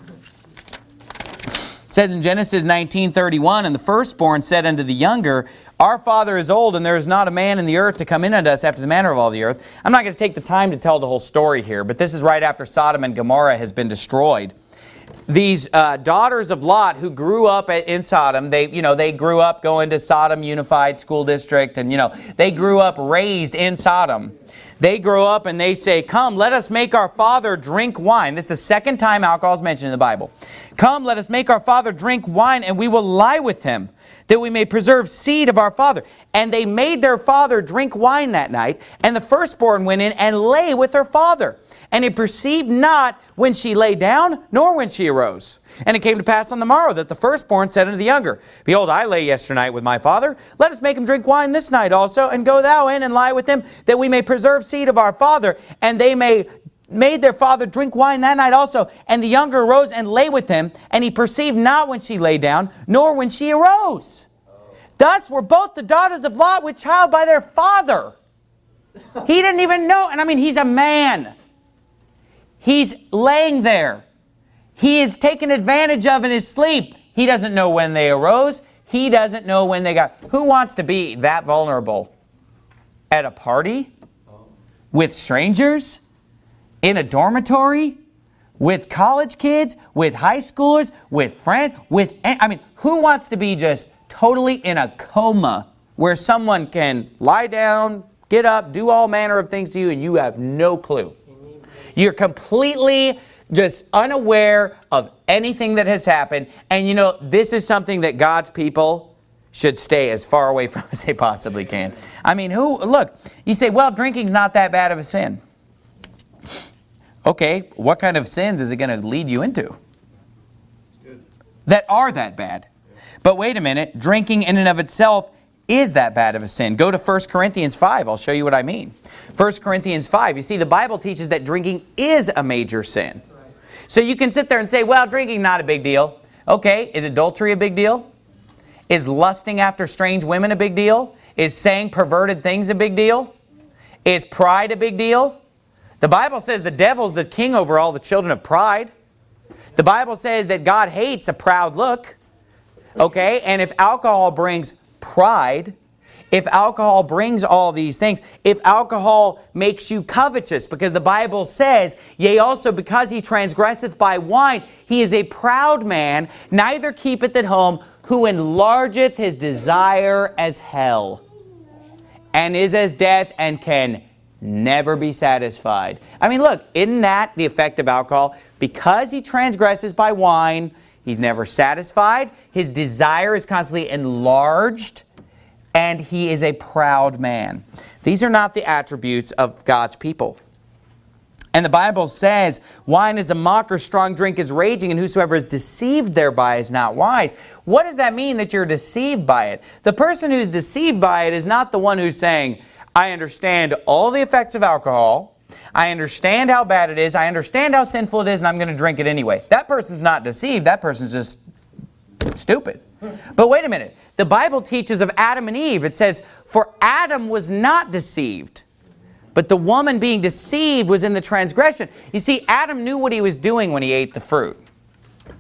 It says in Genesis 19:31, and the firstborn said unto the younger, our father is old, and there is not a man in the earth to come in unto us after the manner of all the earth. I'm not going to take the time to tell the whole story here, but this is right after Sodom and Gomorrah has been destroyed. These daughters of Lot who grew up in Sodom, they grew up going to Sodom Unified School District, and they grew up raised in Sodom. They grow up and they say, come, let us make our father drink wine. This is the second time alcohol is mentioned in the Bible. Come, let us make our father drink wine, and we will lie with him, that we may preserve seed of our father. And they made their father drink wine that night, and the firstborn went in and lay with her father. And he perceived not when she lay down, nor when she arose. And it came to pass on the morrow that the firstborn said unto the younger, behold, I lay yesternight with my father. Let us make him drink wine this night also, and go thou in and lie with him, that we may preserve seed of our father. And they made their father drink wine that night also. And the younger arose and lay with him, and he perceived not when she lay down, nor when she arose. Thus were both the daughters of Lot with child by their father. He didn't even know. And I mean, he's a man. He's laying there. He is taken advantage of in his sleep. He doesn't know when they arose. He doesn't know when they got... Who wants to be that vulnerable? At a party? With strangers? In a dormitory? With college kids? With high schoolers? With friends? Who wants to be just totally in a coma where someone can lie down, get up, do all manner of things to you, and you have no clue? You're completely just unaware of anything that has happened. And this is something that God's people should stay as far away from as they possibly can. I mean, look, you say, well, drinking's not that bad of a sin. Okay, what kind of sins is it going to lead you into? That are that bad. But wait a minute, drinking in and of itself is that bad of a sin. Go to 1 Corinthians 5. I'll show you what I mean. 1 Corinthians 5. You see, the Bible teaches that drinking is a major sin. So you can sit there and say, well, drinking not a big deal. Okay, is adultery a big deal? Is lusting after strange women a big deal? Is saying perverted things a big deal? Is pride a big deal? The Bible says the devil's the king over all the children of pride. The Bible says that God hates a proud look. Okay, and if alcohol brings pride, if alcohol brings all these things, if alcohol makes you covetous, because the Bible says, yea, also because he transgresseth by wine, he is a proud man, neither keepeth at home, who enlargeth his desire as hell, and is as death, and can never be satisfied. I mean, look, isn't that the effect of alcohol? Because he transgresses by wine, he's never satisfied, his desire is constantly enlarged, and he is a proud man. These are not the attributes of God's people. And the Bible says, wine is a mocker, strong drink is raging, and whosoever is deceived thereby is not wise. What does that mean that you're deceived by it? The person who's deceived by it is not the one who's saying, I understand all the effects of alcohol, I understand how bad it is, I understand how sinful it is, and I'm going to drink it anyway. That person's not deceived, that person's just stupid. But wait a minute. The Bible teaches of Adam and Eve. It says, for Adam was not deceived, but the woman being deceived was in the transgression. You see, Adam knew what he was doing when he ate the fruit.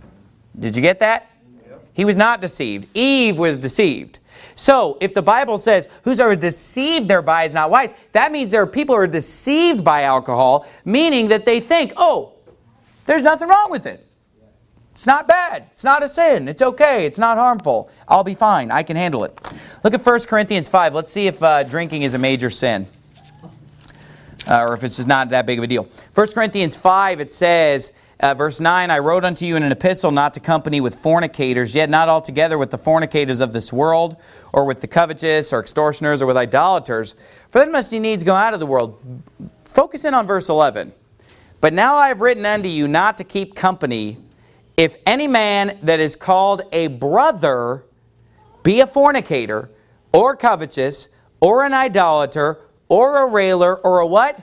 Did you get that? Yep. He was not deceived. Eve was deceived. So, if the Bible says, whosoever deceived thereby is not wise, that means there are people who are deceived by alcohol, meaning that they think, oh, there's nothing wrong with it. It's not bad. It's not a sin. It's okay. It's not harmful. I'll be fine. I can handle it. Look at 1 Corinthians 5. Let's see if drinking is a major sin. Or if it's just not that big of a deal. 1 Corinthians 5, it says, verse 9, I wrote unto you in an epistle not to company with fornicators, yet not altogether with the fornicators of this world, or with the covetous, or extortioners, or with idolaters. For then must ye needs go out of the world. Focus in on verse 11. But now I have written unto you not to keep company, if any man that is called a brother be a fornicator, or covetous, or an idolater, or a railer, or a what?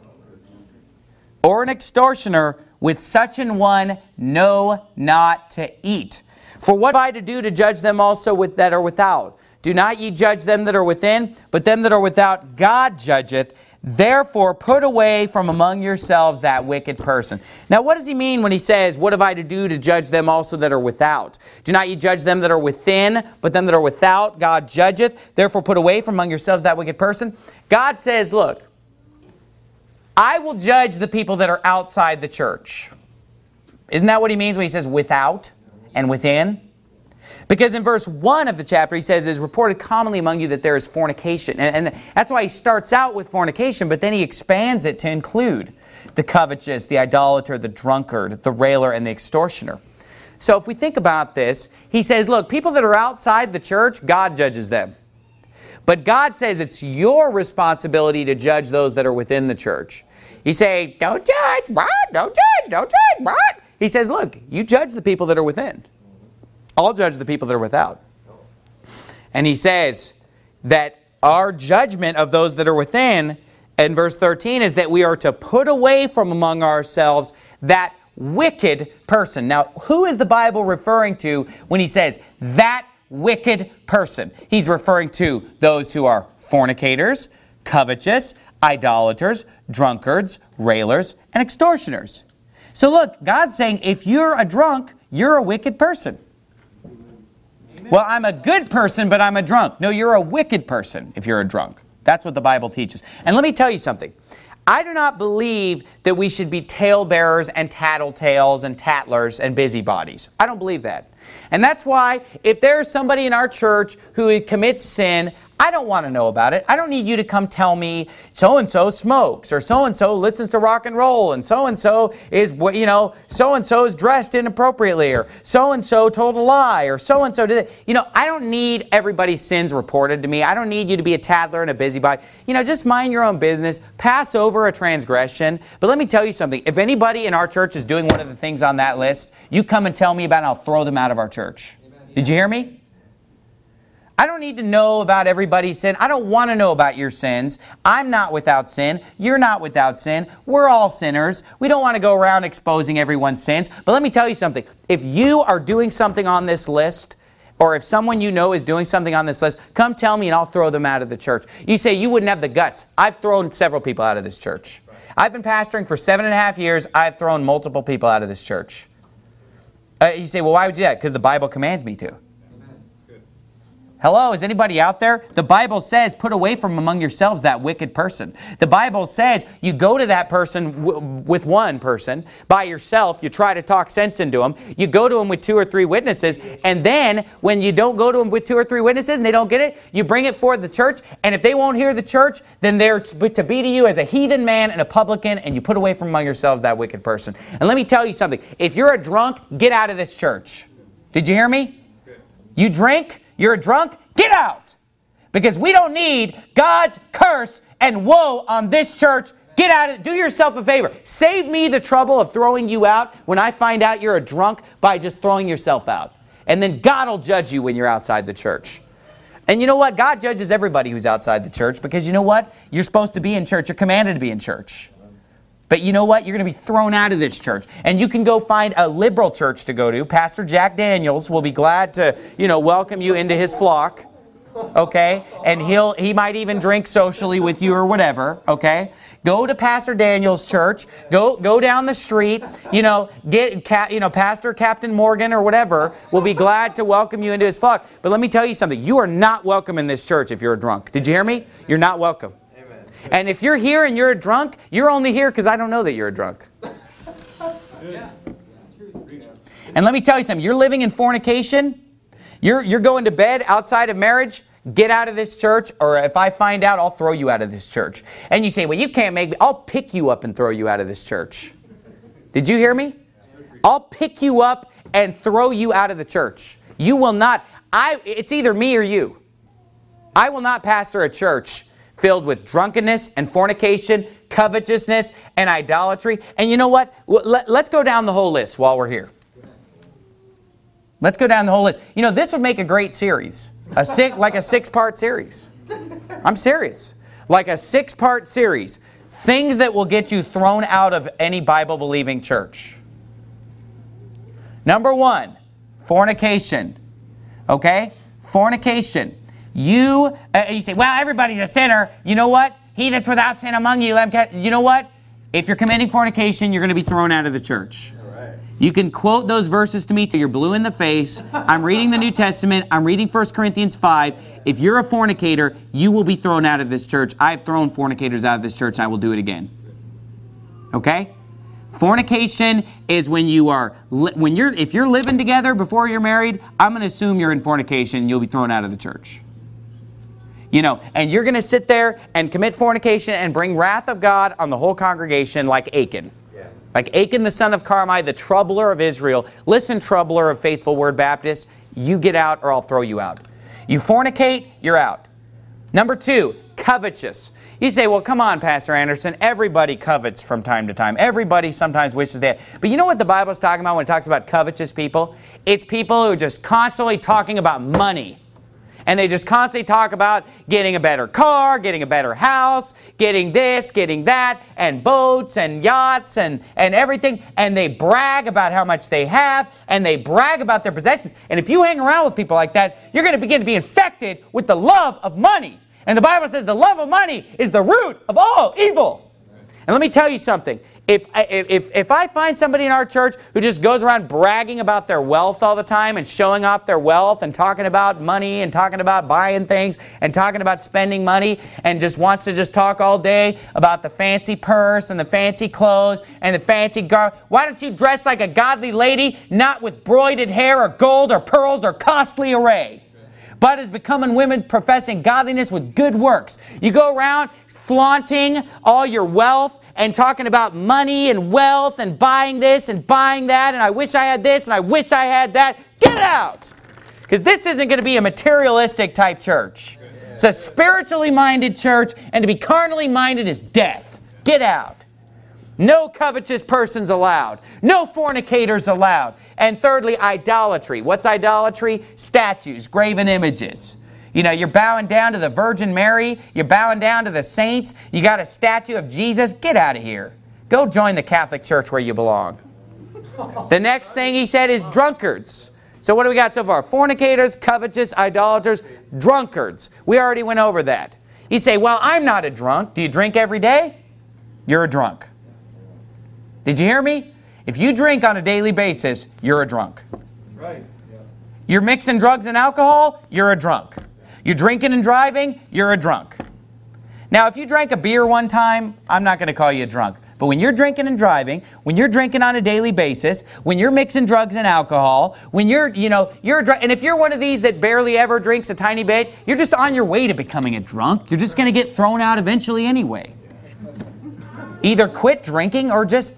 Or an extortioner, with such an one know not to eat. For what have I to do to judge them also that are without? Do not ye judge them that are within, but them that are without God judgeth. Therefore put away from among yourselves that wicked person. Now what does he mean when he says, what have I to do to judge them also that are without? Do not ye judge them that are within, but them that are without God judgeth. Therefore put away from among yourselves that wicked person. God says, look, I will judge the people that are outside the church. Isn't that what he means when he says without and within? Because in verse 1 of the chapter he says, it is reported commonly among you that there is fornication. And that's why he starts out with fornication, but then he expands it to include the covetous, the idolater, the drunkard, the railer, and the extortioner. So if we think about this, he says, look, people that are outside the church, God judges them. But God says it's your responsibility to judge those that are within the church. You say, don't judge, what? Don't judge, what? He says, look, you judge the people that are within. I'll judge the people that are without. And he says that our judgment of those that are within, in verse 13, is that we are to put away from among ourselves that wicked person. Now, who is the Bible referring to when he says that wicked person? He's referring to those who are fornicators, covetous, idolaters, drunkards, railers, and extortioners. So look, God's saying if you're a drunk, you're a wicked person. Well, I'm a good person, but I'm a drunk. No, you're a wicked person if you're a drunk. That's what the Bible teaches. And let me tell you something. I do not believe that we should be talebearers and tattletales and tattlers and busybodies. I don't believe that. And that's why if there's somebody in our church who commits sin, I don't want to know about it. I don't need you to come tell me so-and-so smokes, or so-and-so listens to rock and roll, and so-and-so is, so-and-so is dressed inappropriately, or so-and-so told a lie, or so-and-so did it. I don't need everybody's sins reported to me. I don't need you to be a tattler and a busybody. Just mind your own business. Pass over a transgression. But let me tell you something. If anybody in our church is doing one of the things on that list, you come and tell me about it, and I'll throw them out of our church. Did you hear me? I don't need to know about everybody's sin. I don't want to know about your sins. I'm not without sin. You're not without sin. We're all sinners. We don't want to go around exposing everyone's sins. But let me tell you something. If you are doing something on this list, or if someone you know is doing something on this list, come tell me and I'll throw them out of the church. You say you wouldn't have the guts. I've thrown several people out of this church. I've been pastoring for 7.5 years. I've thrown multiple people out of this church. You say, well, why would you do that? Because the Bible commands me to. Hello, is anybody out there? The Bible says, put away from among yourselves that wicked person. The Bible says you go to that person with one person by yourself. You try to talk sense into them. You go to them with 2 or 3 witnesses. And then when you don't go to them with 2 or 3 witnesses and they don't get it, you bring it forth the church. And if they won't hear the church, then they're to be to you as a heathen man and a publican, and you put away from among yourselves that wicked person. And let me tell you something. If you're a drunk, get out of this church. Did you hear me? You drink? You're a drunk? Get out! Because we don't need God's curse and woe on this church. Get out of it. Do yourself a favor. Save me the trouble of throwing you out when I find out you're a drunk by just throwing yourself out. And then God will judge you when you're outside the church. And you know what? God judges everybody who's outside the church, because you know what? You're supposed to be in church. You're commanded to be in church. But you know what? You're going to be thrown out of this church. And you can go find a liberal church to go to. Pastor Jack Daniels will be glad to, welcome you into his flock. okay? And he might even drink socially with you or whatever, okay? Go to Pastor Daniel's church. Go down the street. Get Pastor Captain Morgan or whatever will be glad to welcome you into his flock. But let me tell you something. You are not welcome in this church if you're a drunk. Did you hear me? You're not welcome. Amen. And if you're here and you're a drunk, you're only here because I don't know that you're a drunk. And let me tell you something. You're living in fornication. You're going to bed outside of marriage. Get out of this church, or if I find out, I'll throw you out of this church. And you say, well, you can't make me. I'll pick you up and throw you out of this church. Did you hear me? I'll pick you up and throw you out of the church. You will not. It's either me or you. I will not pastor a church filled with drunkenness and fornication, covetousness and idolatry. And you know what? Let's go down the whole list while we're here. Let's go down the whole list. This would make a great series. Like a 6-part series. I'm serious. Like a 6-part series. Things that will get you thrown out of any Bible-believing church. Number 1, fornication. Okay? Fornication. You say, well, everybody's a sinner. You know what? He that's without sin among you. You know what? If you're committing fornication, you're going to be thrown out of the church. You can quote those verses to me till you're blue in the face. I'm reading the New Testament. I'm reading 1 Corinthians 5. If you're a fornicator, you will be thrown out of this church. I've thrown fornicators out of this church, and I will do it again. Okay? Fornication is when if you're living together before you're married, I'm going to assume you're in fornication and you'll be thrown out of the church. And you're going to sit there and commit fornication and bring wrath of God on the whole congregation like Achan. Like Achan, the son of Carmi, the troubler of Israel. Listen, troubler of Faithful Word Baptist, you get out or I'll throw you out. You fornicate, you're out. Number 2, covetous. You say, well, come on, Pastor Anderson. Everybody covets from time to time. Everybody sometimes wishes they had. But you know what the Bible is talking about when it talks about covetous people? It's people who are just constantly talking about money. And they just constantly talk about getting a better car, getting a better house, getting this, getting that, and boats and yachts and everything. And they brag about how much they have, and they brag about their possessions. And if you hang around with people like that, you're going to begin to be infected with the love of money. And the Bible says the love of money is the root of all evil. And let me tell you something. If I find somebody in our church who just goes around bragging about their wealth all the time and showing off their wealth and talking about money and talking about buying things and talking about spending money and just wants to just talk all day about the fancy purse and the fancy clothes and the fancy garb, why don't you dress like a godly lady, not with broided hair or gold or pearls or costly array, but as becoming women professing godliness with good works. You go around flaunting all your wealth and talking about money and wealth and buying this and buying that, and I wish I had this and I wish I had that. Get out! Because this isn't going to be a materialistic type church. It's a spiritually minded church, and to be carnally minded is death. Get out. No covetous persons allowed. No fornicators allowed. And thirdly, idolatry. What's idolatry? Statues, graven images. You're bowing down to the Virgin Mary. You're bowing down to the saints. You got a statue of Jesus. Get out of here. Go join the Catholic Church where you belong. The next thing he said is drunkards. So what do we got so far? Fornicators, covetous, idolaters, drunkards. We already went over that. You say, well, I'm not a drunk. Do you drink every day? You're a drunk. Did you hear me? If you drink on a daily basis, you're a drunk. Right. Yeah. You're mixing drugs and alcohol, you're a drunk. You're drinking and driving, you're a drunk. Now, if you drank a beer one time, I'm not going to call you a drunk. But when you're drinking and driving, when you're drinking on a daily basis, when you're mixing drugs and alcohol, when you're and if you're one of these that barely ever drinks a tiny bit, you're just on your way to becoming a drunk. You're just going to get thrown out eventually anyway. Either quit drinking or just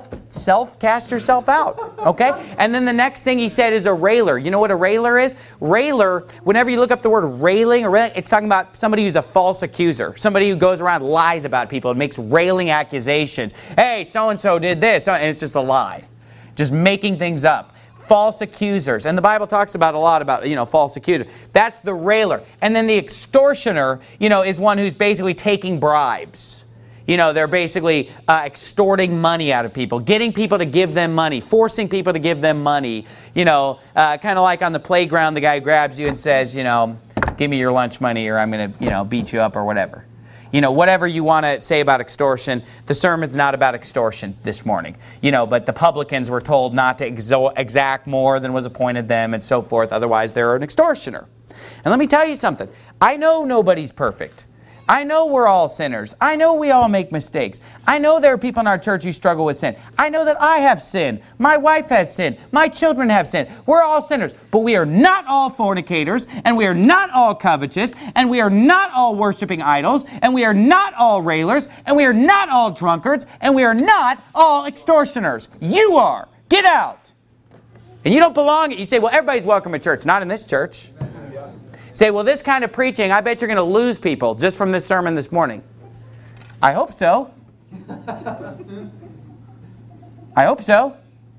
cast yourself out, okay? And then the next thing he said is a railer. You know what a railer is? Railer, whenever you look up the word railing, it's talking about somebody who's a false accuser, somebody who goes around lies about people and makes railing accusations. Hey, so-and-so did this, and it's just a lie. Just making things up. False accusers. And the Bible talks about a lot about, false accusers. That's the railer. And then the extortioner, is one who's basically taking bribes. They're basically extorting money out of people, getting people to give them money, forcing people to give them money. Kind of like on the playground, the guy grabs you and says, can give me your lunch money or I'm going to, beat you up or whatever. Whatever you want to say about extortion, the sermon's not about extortion this morning. But the publicans were told not to exact more than was appointed them and so forth. Otherwise, they're an extortioner. And let me tell you something. I know nobody's perfect. I know we're all sinners. I know we all make mistakes. I know there are people in our church who struggle with sin. I know that I have sin. My wife has sin. My children have sin. We're all sinners. But we are not all fornicators, and we are not all covetous, and we are not all worshiping idols, and we are not all railers, and we are not all drunkards, and we are not all extortioners. You are. Get out. And you don't belong. You say, well, everybody's welcome at church. Not in this church. Say, well, this kind of preaching, I bet you're going to lose people just from this sermon this morning. I hope so. I hope so.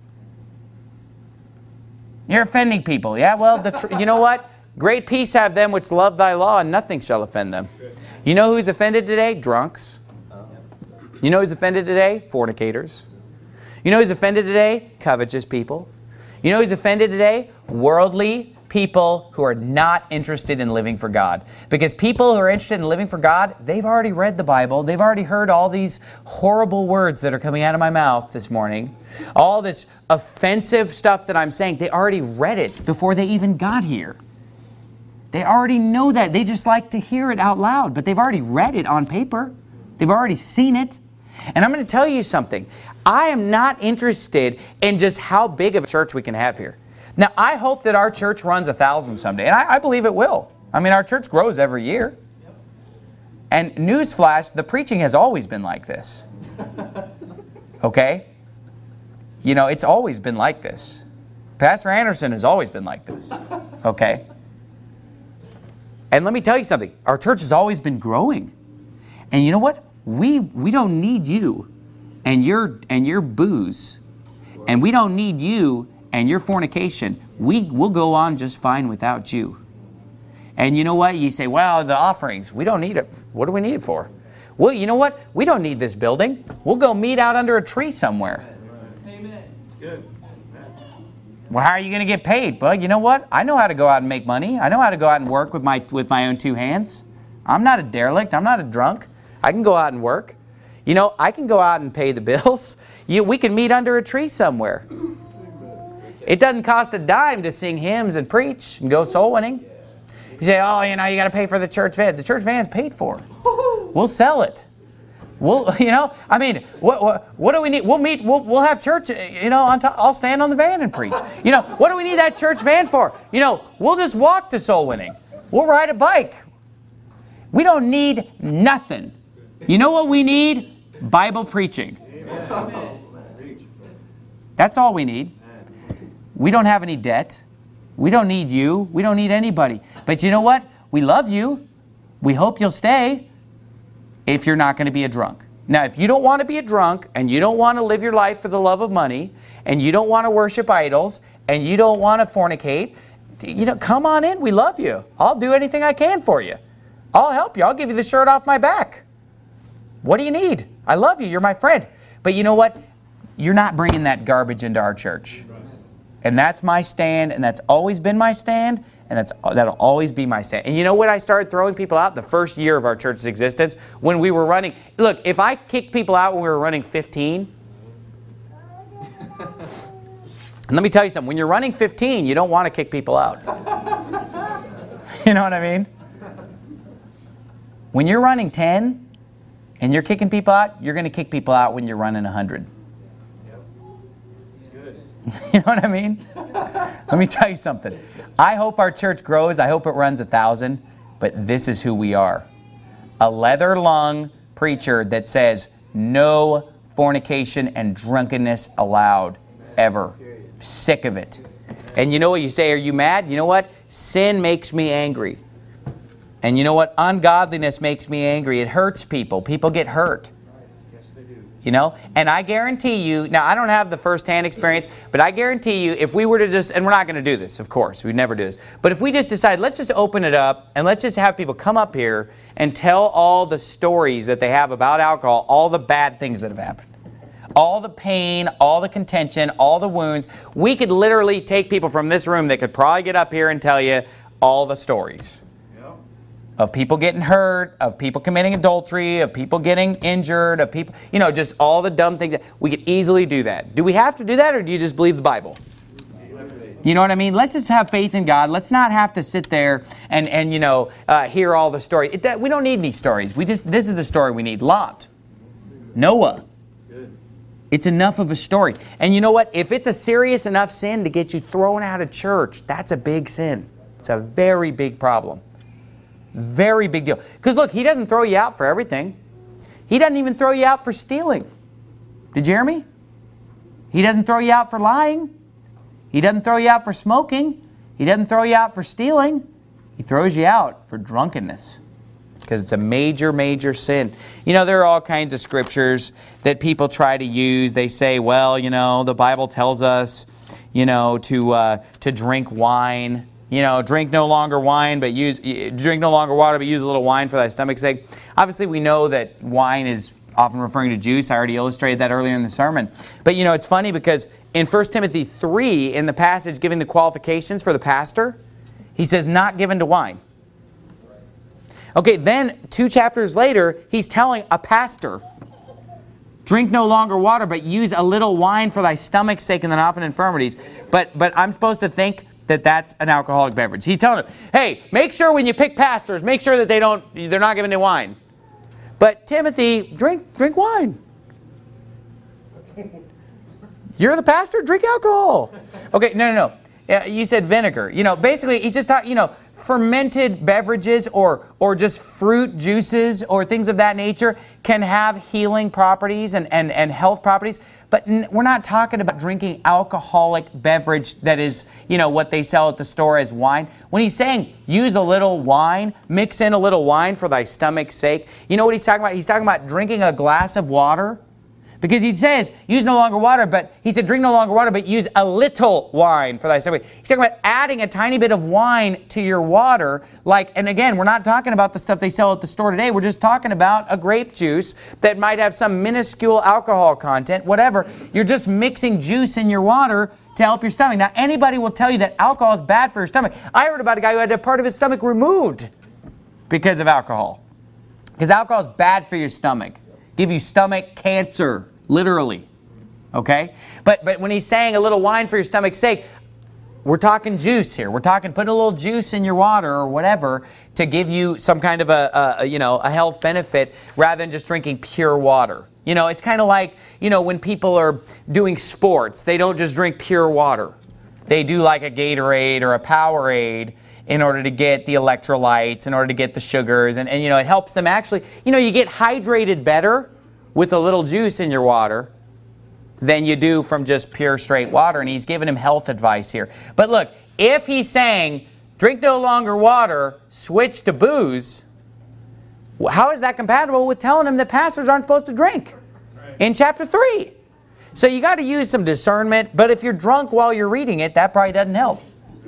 You're offending people. Yeah, well, you know what? Great peace have them which love thy law, and nothing shall offend them. You know who's offended today? Drunks. You know who's offended today? Fornicators. You know who's offended today? Covetous people. You know who's offended today? Worldly people who are not interested in living for God. Because people who are interested in living for God, they've already read the Bible. They've already heard all these horrible words that are coming out of my mouth this morning. All this offensive stuff that I'm saying, they already read it before they even got here. They already know that. They just like to hear it out loud, but they've already read it on paper. They've already seen it. And I'm going to tell you something. I am not interested in just how big of a church we can have here. Now, I hope that our church runs 1,000 someday, and I believe it will. I mean, our church grows every year. And newsflash, the preaching has always been like this. Okay? It's always been like this. Pastor Anderson has always been like this. Okay? And let me tell you something. Our church has always been growing. And you know what? We don't need you and your booze. And we don't need you and your fornication. We'll go on just fine without you. And you know what? You say, well, the offerings, we don't need it. What do we need it for? Well, you know what? We don't need this building. We'll go meet out under a tree somewhere. Amen. It's good. Well, how are you going to get paid? Bud, you know what? I know how to go out and make money. I know how to go out and work with my own two hands. I'm not a derelict. I'm not a drunk. I can go out and work. I can go out and pay the bills. We can meet under a tree somewhere. It doesn't cost a dime to sing hymns and preach and go soul winning. You say, oh, you got to pay for the church van. The church van's paid for. We'll sell it. What do we need? We'll meet. We'll have church. On top. I'll stand on the van and preach. What do we need that church van for? We'll just walk to soul winning. We'll ride a bike. We don't need nothing. You know what we need? Bible preaching. That's all we need. We don't have any debt. We don't need you. We don't need anybody. But you know what? We love you. We hope you'll stay if you're not going to be a drunk. Now, if you don't want to be a drunk and you don't want to live your life for the love of money and you don't want to worship idols and you don't want to fornicate, come on in. We love you. I'll do anything I can for you. I'll help you. I'll give you the shirt off my back. What do you need? I love you. You're my friend. But you know what? You're not bringing that garbage into our church. And that's my stand, and that's always been my stand, and that'll always be my stand. And you know when I started throwing people out? The first year of our church's existence, when we were running. Look, if I kicked people out when we were running 15, and let me tell you something, when you're running 15, you don't want to kick people out. You know what I mean? When you're running 10 and you're kicking people out, you're going to kick people out when you're running 100. You know what I mean? Let me tell you something. I hope our church grows. I hope it runs 1,000. But this is who we are. A leather-lung preacher that says no fornication and drunkenness allowed ever. Sick of it. And you know what you say? Are you mad? You know what? Sin makes me angry. And you know what? Ungodliness makes me angry. It hurts people. People get hurt. And I guarantee you, now I don't have the first-hand experience, but I guarantee you if we were to just, and we're not going to do this, of course, we'd never do this, but if we just decide, let's just open it up and let's just have people come up here and tell all the stories that they have about alcohol, all the bad things that have happened, all the pain, all the contention, all the wounds, we could literally take people from this room that could probably get up here and tell you all the stories. of people getting hurt, of people committing adultery, of people getting injured, of people, just all the dumb things. We could easily do that. Do we have to do that, or do you just believe the Bible? You know what I mean? Let's just have faith in God. Let's not have to sit there and hear all the stories. We don't need any stories. This is the story we need. Lot. Noah. It's enough of a story. And you know what? If it's a serious enough sin to get you thrown out of church, that's a big sin. It's a very big problem. Very big deal. Because look, He doesn't throw you out for everything. He doesn't even throw you out for stealing. Did you hear me? He doesn't throw you out for lying. He doesn't throw you out for smoking. He doesn't throw you out for stealing. He throws you out for drunkenness. Because it's a major, major sin. There are all kinds of scriptures that people try to use. They say, well, the Bible tells us, to drink wine. Drink no longer wine, but drink no longer water, but use a little wine for thy stomach's sake. Obviously, we know that wine is often referring to juice. I already illustrated that earlier in the sermon. But it's funny because in 1 Timothy 3, in the passage giving the qualifications for the pastor, he says not given to wine. Okay, then 2 chapters later, he's telling a pastor, drink no longer water, but use a little wine for thy stomach's sake and the often infirmities. But I'm supposed to think that that's an alcoholic beverage. He's telling them, hey, make sure when you pick pastors, make sure that they're not given to wine. But Timothy, drink wine. You're the pastor? Drink alcohol. Okay, no. You said vinegar. Basically, he's just talking, fermented beverages or just fruit juices or things of that nature can have healing properties and health properties. But we're not talking about drinking alcoholic beverage that is, what they sell at the store as wine. When he's saying use a little wine, mix in a little wine for thy stomach's sake, you know what he's talking about? He's talking about drinking a glass of water. Because he says, use no longer water, but he said, drink no longer water, but use a little wine for thy stomach. He's talking about adding a tiny bit of wine to your water. And again, we're not talking about the stuff they sell at the store today. We're just talking about a grape juice that might have some minuscule alcohol content, whatever. You're just mixing juice in your water to help your stomach. Now, anybody will tell you that alcohol is bad for your stomach. I heard about a guy who had to have part of his stomach removed because of alcohol. Because alcohol is bad for your stomach. Give you stomach cancer, literally. Okay? But when he's saying a little wine for your stomach's sake, we're talking juice here. We're talking put a little juice in your water or whatever to give you some kind of a health benefit rather than just drinking pure water. It's kind of like, when people are doing sports, they don't just drink pure water. They do like a Gatorade or a Powerade in order to get the electrolytes, in order to get the sugars. And it helps them actually, you get hydrated better with a little juice in your water than you do from just pure straight water. And he's giving him health advice here. But look, if he's saying, drink no longer water, switch to booze, how is that compatible with telling him that pastors aren't supposed to drink in chapter 3? So you got to use some discernment. But if you're drunk while you're reading it, that probably doesn't help.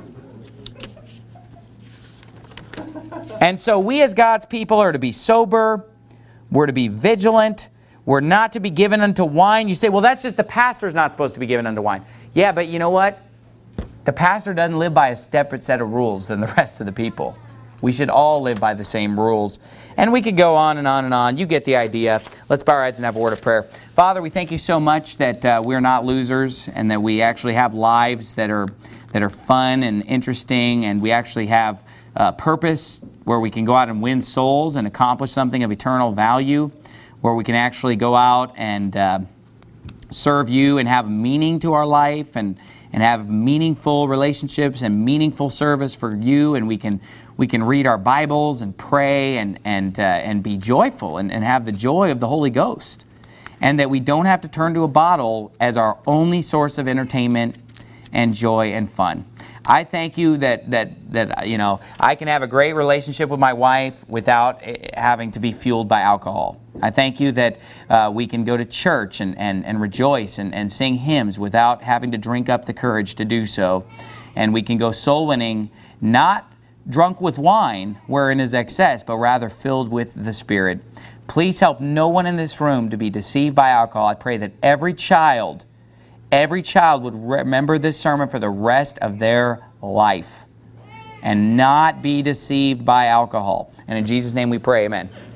And so we as God's people are to be sober. We're to be vigilant. We're not to be given unto wine. You say, well, that's just the pastor's not supposed to be given unto wine. Yeah, but you know what? The pastor doesn't live by a separate set of rules than the rest of the people. We should all live by the same rules. And we could go on and on and on. You get the idea. Let's bow our heads and have a word of prayer. Father, we thank you so much that we're not losers and that we actually have lives that are fun and interesting, and we actually have purpose where we can go out and win souls and accomplish something of eternal value, where we can actually go out and serve you and have meaning to our life and have meaningful relationships and meaningful service for you, and we can read our Bibles and pray and be joyful and have the joy of the Holy Ghost, and that we don't have to turn to a bottle as our only source of entertainment and joy and fun. I thank you that I can have a great relationship with my wife without having to be fueled by alcohol. I thank you that we can go to church and rejoice and sing hymns without having to drink up the courage to do so. And we can go soul winning, not drunk with wine, wherein is excess, but rather filled with the Spirit. Please help no one in this room to be deceived by alcohol. I pray that every child would remember this sermon for the rest of their life. and not be deceived by alcohol. And in Jesus' name we pray, amen.